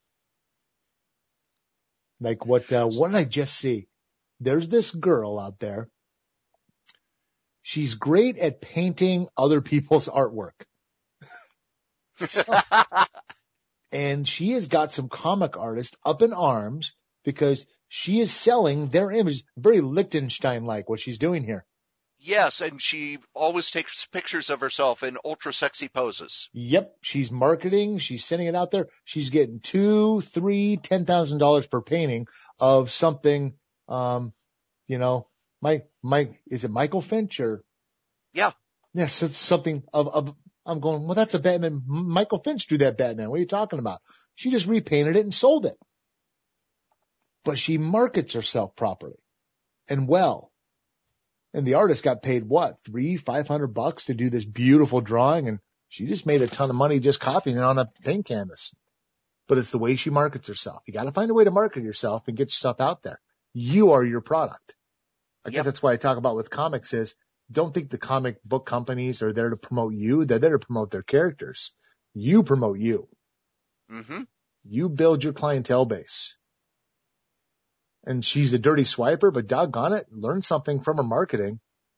Like what, uh, what did I just see? There's this girl out there. She's great at painting other people's artwork. So, and she has got some comic artists up in arms because she is selling their image. Very Lichtenstein-like what she's doing here. Yes, and she always takes pictures of herself in ultra sexy poses. Yep. She's marketing. She's sending it out there. She's getting two, three, ten thousand dollars per painting of something. Um, you know, Mike, Mike, is it Michael Finch or? Yeah. Yes, it's something of, of, I'm going, well, that's a Batman. Michael Finch drew that Batman. What are you talking about? She just repainted it and sold it. But she markets herself properly and well. And the artist got paid what? Three, five hundred bucks to do this beautiful drawing. And she just made a ton of money just copying it on a paint canvas. But it's the way she markets herself. You got to find a way to market yourself and get your stuff out there. You are your product. I Yep. guess that's what I talk about with comics is don't think the comic book companies are there to promote you. They're there to promote their characters. You promote you. Mm-hmm. You build your clientele base. And she's a dirty swiper, but doggone it, learn something from her marketing.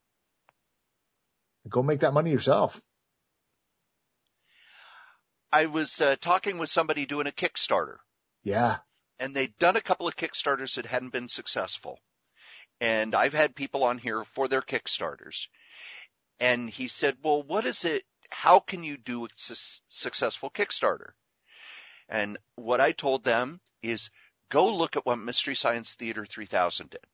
Go make that money yourself. I was uh, talking with somebody doing a Kickstarter, Yeah. and they'd done a couple of Kickstarters that hadn't been successful. And I've had people on here for their Kickstarters. And he said, well, what is it? How can you do a su- successful Kickstarter? And what I told them is go look at what Mystery Science Theater three thousand did.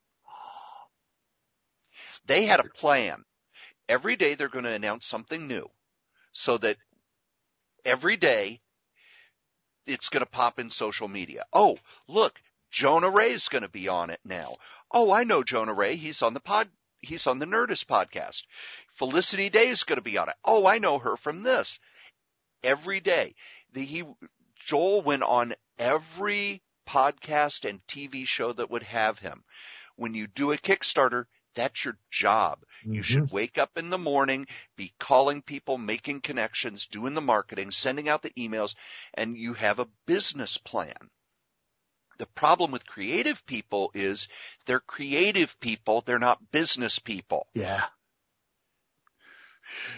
They had a plan. Every day they're going to announce something new so that every day it's going to pop in social media. Oh, look, Jonah Ray's going to be on it now. Oh, I know Jonah Ray. He's on the pod. He's on the Nerdist podcast. Felicity Day is going to be on it. Oh, I know her from this. Every day. The, he, Joel went on every podcast and T V show that would have him. When you do a Kickstarter, that's your job. Mm-hmm. You should wake up in the morning, be calling people, making connections, doing the marketing, sending out the emails, and you have a business plan. The problem with creative people is they're creative people. They're not business people. Yeah.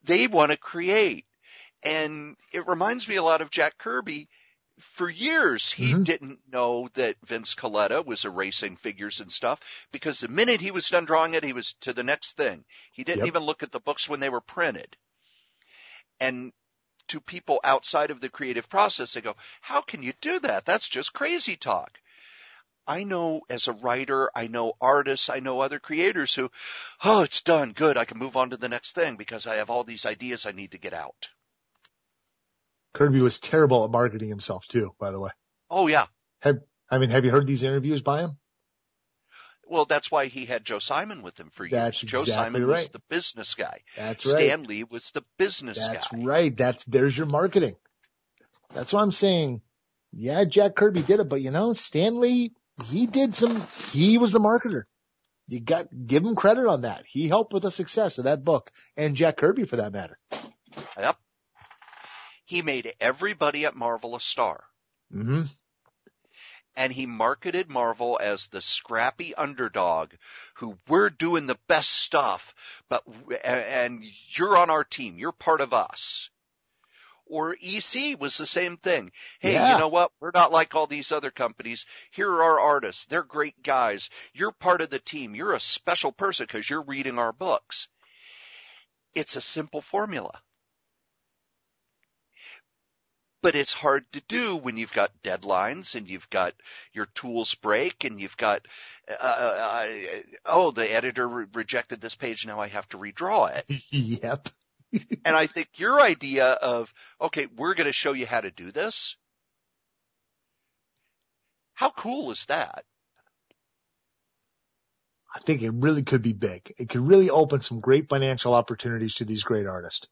They want to create. And it reminds me a lot of Jack Kirby. For years, he Mhm. didn't know that Vince Colletta was erasing figures and stuff, because the minute he was done drawing it, he was to the next thing. He didn't Yep. even look at the books when they were printed. And to people outside of the creative process, they go, how can you do that? That's just crazy talk. I know as a writer, I know artists, I know other creators who, oh, it's done. Good. I can move on to the next thing because I have all these ideas I need to get out. Kirby was terrible at marketing himself too, by the way. Oh, yeah. Have, I mean, have you heard these interviews by him? Well, that's why he had Joe Simon with him for years. That's Joe exactly Simon right. was the business guy. That's Stan right. Lee was the business That's guy. right. That's, there's your marketing. That's what I'm saying. Yeah, Jack Kirby did it, but you know, Stan Lee, he did some, he was the marketer. You got, give him credit on that. He helped with the success of that book, and Jack Kirby for that matter. Yep. He made everybody at Marvel a star. Mm-hmm. And he marketed Marvel as the scrappy underdog who, we're doing the best stuff, but, and you're on our team. You're part of us. Or E C was the same thing. Hey, Yeah. you know what? We're not like all these other companies. Here are our artists. They're great guys. You're part of the team. You're a special person because you're reading our books. It's a simple formula. But it's hard to do when you've got deadlines and you've got your tools break and you've got, uh, uh, oh, the editor re- rejected this page. Now I have to redraw it. Yep. And I think your idea of, okay, we're going to show you how to do this. How cool is that? I think it really could be big. It could really open some great financial opportunities to these great artists.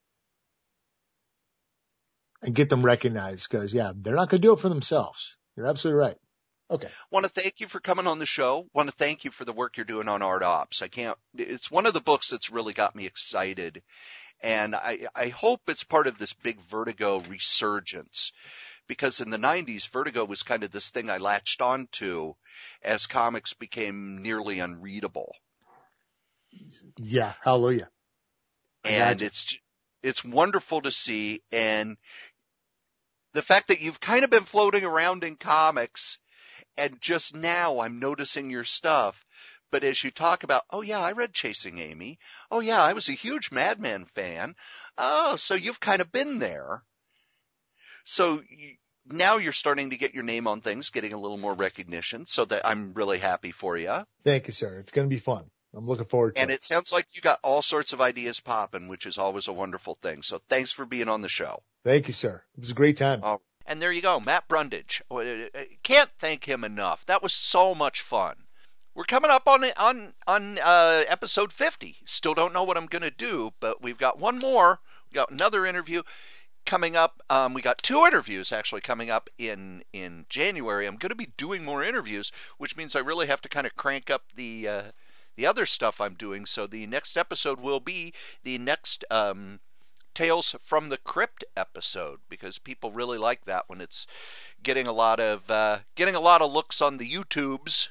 And get them recognized because, yeah, they're not going to do it for themselves. You're absolutely right. Okay. Want to thank you for coming on the show. Want to thank you for the work you're doing on Art Ops. I can't, it's one of the books that's really got me excited. And I, I hope it's part of this big Vertigo resurgence, because in the nineties, Vertigo was kind of this thing I latched onto as comics became nearly unreadable. Yeah. Hallelujah. And it's, it's wonderful to see. And the fact that you've kind of been floating around in comics and just now I'm noticing your stuff. But as you talk about, oh yeah, I read Chasing Amy. Oh yeah, I was a huge Madman fan. Oh, so you've kind of been there. So you, now you're starting to get your name on things, getting a little more recognition, so that I'm really happy for you. Thank you, sir. It's going to be fun. I'm looking forward to and it. And it sounds like you got all sorts of ideas popping, which is always a wonderful thing. So thanks for being on the show. Thank you, sir. It was a great time. Oh, and there you go, Matt Brundage. Can't thank him enough. That was so much fun. We're coming up on on on uh, episode fifty. Still don't know what I'm going to do, but we've got one more. We got another interview coming up. Um, we got two interviews actually coming up in in January. I'm going to be doing more interviews, which means I really have to kind of crank up the uh, the other stuff I'm doing. So the next episode will be the next um, Tales from the Crypt episode, because people really like that when it's getting a lot of uh, getting a lot of looks on the YouTubes.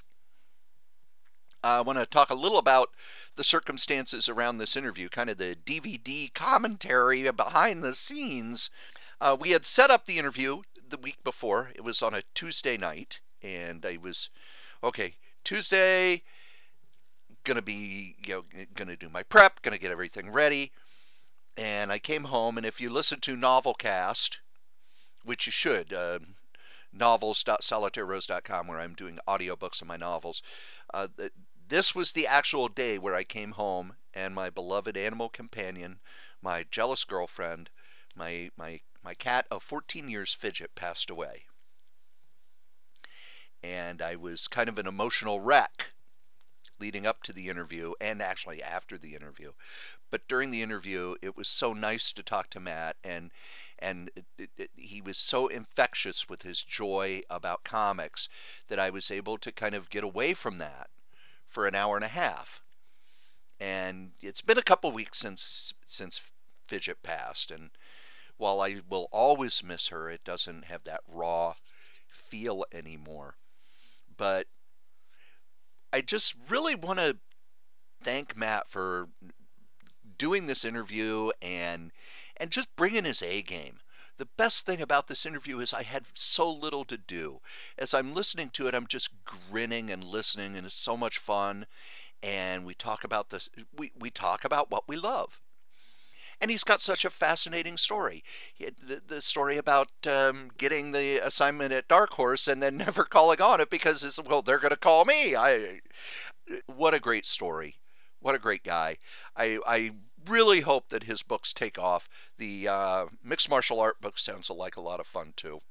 I want to talk a little about the circumstances around this interview, kind of the D V D commentary behind the scenes. Uh, we had set up the interview the week before. It was on a Tuesday night, and I was, okay, Tuesday, gonna be, you know, gonna do my prep, gonna get everything ready. And I came home, and if you listen to Novelcast, which you should, uh, novels dot solitaire rose dot com, where I'm doing audiobooks of my novels, uh, this was the actual day where I came home and my beloved animal companion, my jealous girlfriend, my my my cat of fourteen years, Fidget, passed away. And I was kind of an emotional wreck leading up to the interview, and actually after the interview. But during the interview, it was so nice to talk to Matt, and and it, it, it, he was so infectious with his joy about comics that I was able to kind of get away from that for an hour and a half. And it's been a couple weeks since since Fidget passed, and while I will always miss her, it doesn't have that raw feel anymore. But I just really want to thank Matt for doing this interview and and just bringing his A game. The best thing about this interview is I had so little to do. As I'm listening to it, I'm just grinning and listening, and it's so much fun. And we talk about this. We, we talk about what we love. And he's got such a fascinating story. He had the, the story about um, getting the assignment at Dark Horse and then never calling on it because it's, well, they're going to call me. I, what a great story. What a great guy. I, I really hope that his books take off. The uh, mixed martial art book sounds like a lot of fun too.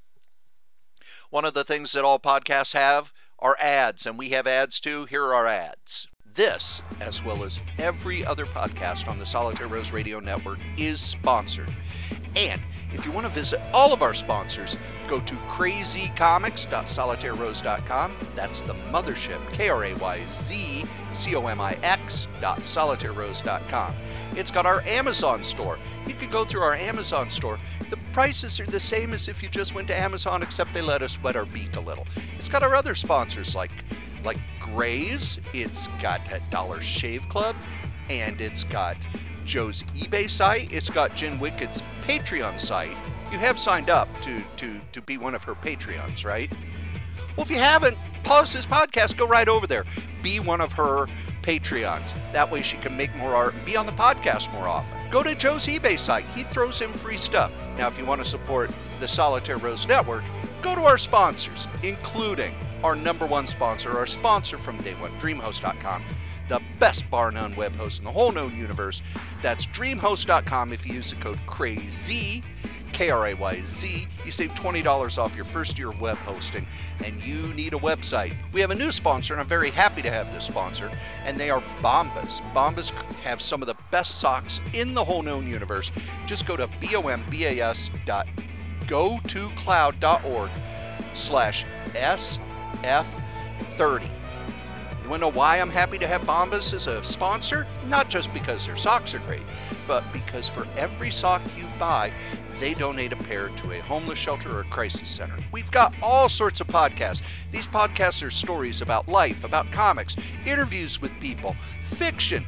One of the things that all podcasts have are ads, and we have ads too. Here are our ads. This, as well as every other podcast on the Solitaire Rose Radio Network, is sponsored. And if you want to visit all of our sponsors, go to crazy comics dot solitaire rose dot com. That's the mothership, K R A Y Z C O M I X dot solitaire rose dot com. It's got our Amazon store. You could go through our Amazon store. The prices are the same as if you just went to Amazon, except they let us wet our beak a little. It's got our other sponsors like like Gray's, it's got Dollar Shave Club, and it's got Joe's eBay site, it's got Jen Wicked's Patreon site. You have signed up to, to, to be one of her Patreons, right? Well, if you haven't, pause this podcast, go right over there. Be one of her Patreons. That way she can make more art and be on the podcast more often. Go to Joe's eBay site. He throws in free stuff. Now, if you want to support the Solitaire Rose Network, go to our sponsors, including our number one sponsor, our sponsor from day one, dream host dot com, the best bar none web host in the whole known universe. That's dream host dot com. If you use the code CRAZY, K R A Y Z, you save twenty dollars off your first year of web hosting, and you need a website. We have a new sponsor, and I'm very happy to have this sponsor, and they are Bombas. Bombas have some of the best socks in the whole known universe. Just go to B O M B A S dot go to cloud dot org slash S F thirty. You want to know why I'm happy to have Bombas as a sponsor? Not just because their socks are great, but because for every sock you buy, they donate a pair to a homeless shelter or a crisis center. We've got all sorts of podcasts. These podcasts are stories about life, about comics, interviews with people, fiction.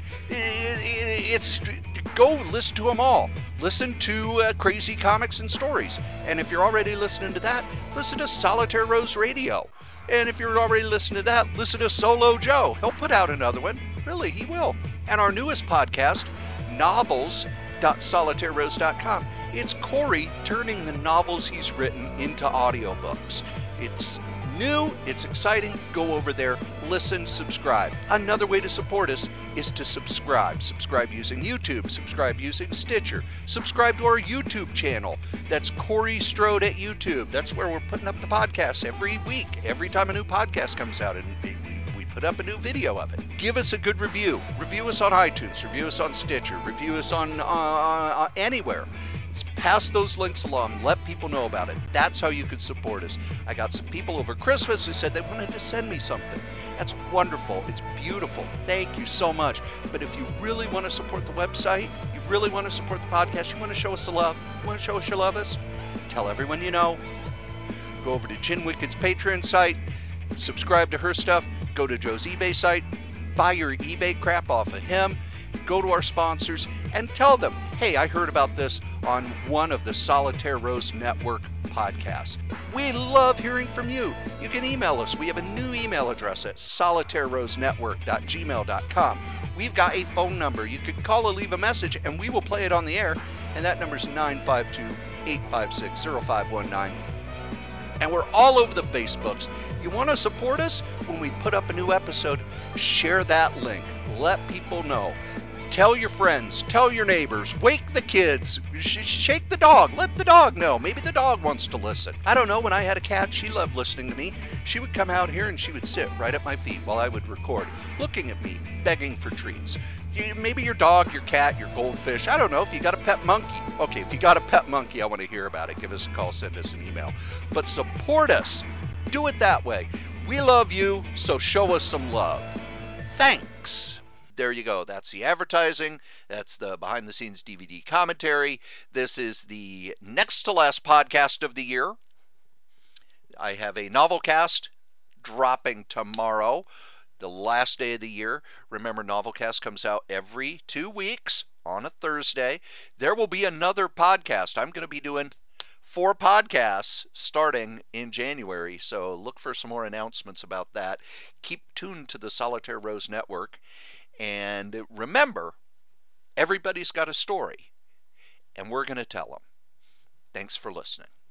It's go listen to them all. Listen to uh, Crazy Comics and Stories. And if you're already listening to that, listen to Solitaire Rose Radio. And if you're already listening to that, listen to Solo Joe. He'll put out another one. Really, he will. And our newest podcast, novels dot solitaire rose dot com. It's Corey turning the novels he's written into audiobooks. It's new, it's exciting. Go over there, listen, subscribe. Another way to support us is to subscribe. Subscribe using YouTube, subscribe using Stitcher, subscribe to our YouTube channel. That's Corey Strode at YouTube. That's where we're putting up the podcasts every week, every time a new podcast comes out, and we put up a new video of it. Give us a good review. Review us on iTunes, review us on Stitcher, review us on uh, uh, anywhere. Pass those links along. Let people know about it. That's how you can support us. I got some people over Christmas who said they wanted to send me something. That's wonderful. It's beautiful. Thank you so much. But if you really want to support the website, you really want to support the podcast, you want to show us the love, you want to show us you love us, tell everyone you know. Go over to Jen Wicked's Patreon site, subscribe to her stuff, go to Joe's eBay site, buy your eBay crap off of him, go to our sponsors, and tell them, hey, I heard about this on one of the Solitaire Rose Network podcasts. We love hearing from you. You can email us. We have a new email address at solitaire rose network dot gmail dot com. We've got a phone number. You can call or leave a message, and we will play it on the air, and that number is nine five two, eight five six, zero five one nine. And we're all over the Facebooks. You want to support us? When we put up a new episode, share that link. Let people know. Tell your friends, tell your neighbors, wake the kids, sh- shake the dog, let the dog know. Maybe the dog wants to listen. I don't know, when I had a cat, she loved listening to me. She would come out here and she would sit right at my feet while I would record, looking at me, begging for treats. Maybe your dog, your cat, your goldfish, I don't know, if you got a pet monkey. Okay, if you got a pet monkey, I want to hear about it. Give us a call, send us an email. But support us. Do it that way. We love you, so show us some love. Thanks. There you go. That's the advertising. That's the behind-the-scenes D V D commentary. This is the next to last podcast of the year. I have a novel cast dropping tomorrow, the last day of the year. Remember, Novelcast comes out every two weeks on a Thursday. There will be another podcast. I'm going to be doing four podcasts starting in January, so look for some more announcements about that. Keep tuned to the Solitaire Rose Network, and remember, everybody's got a story, and we're going to tell them. Thanks for listening.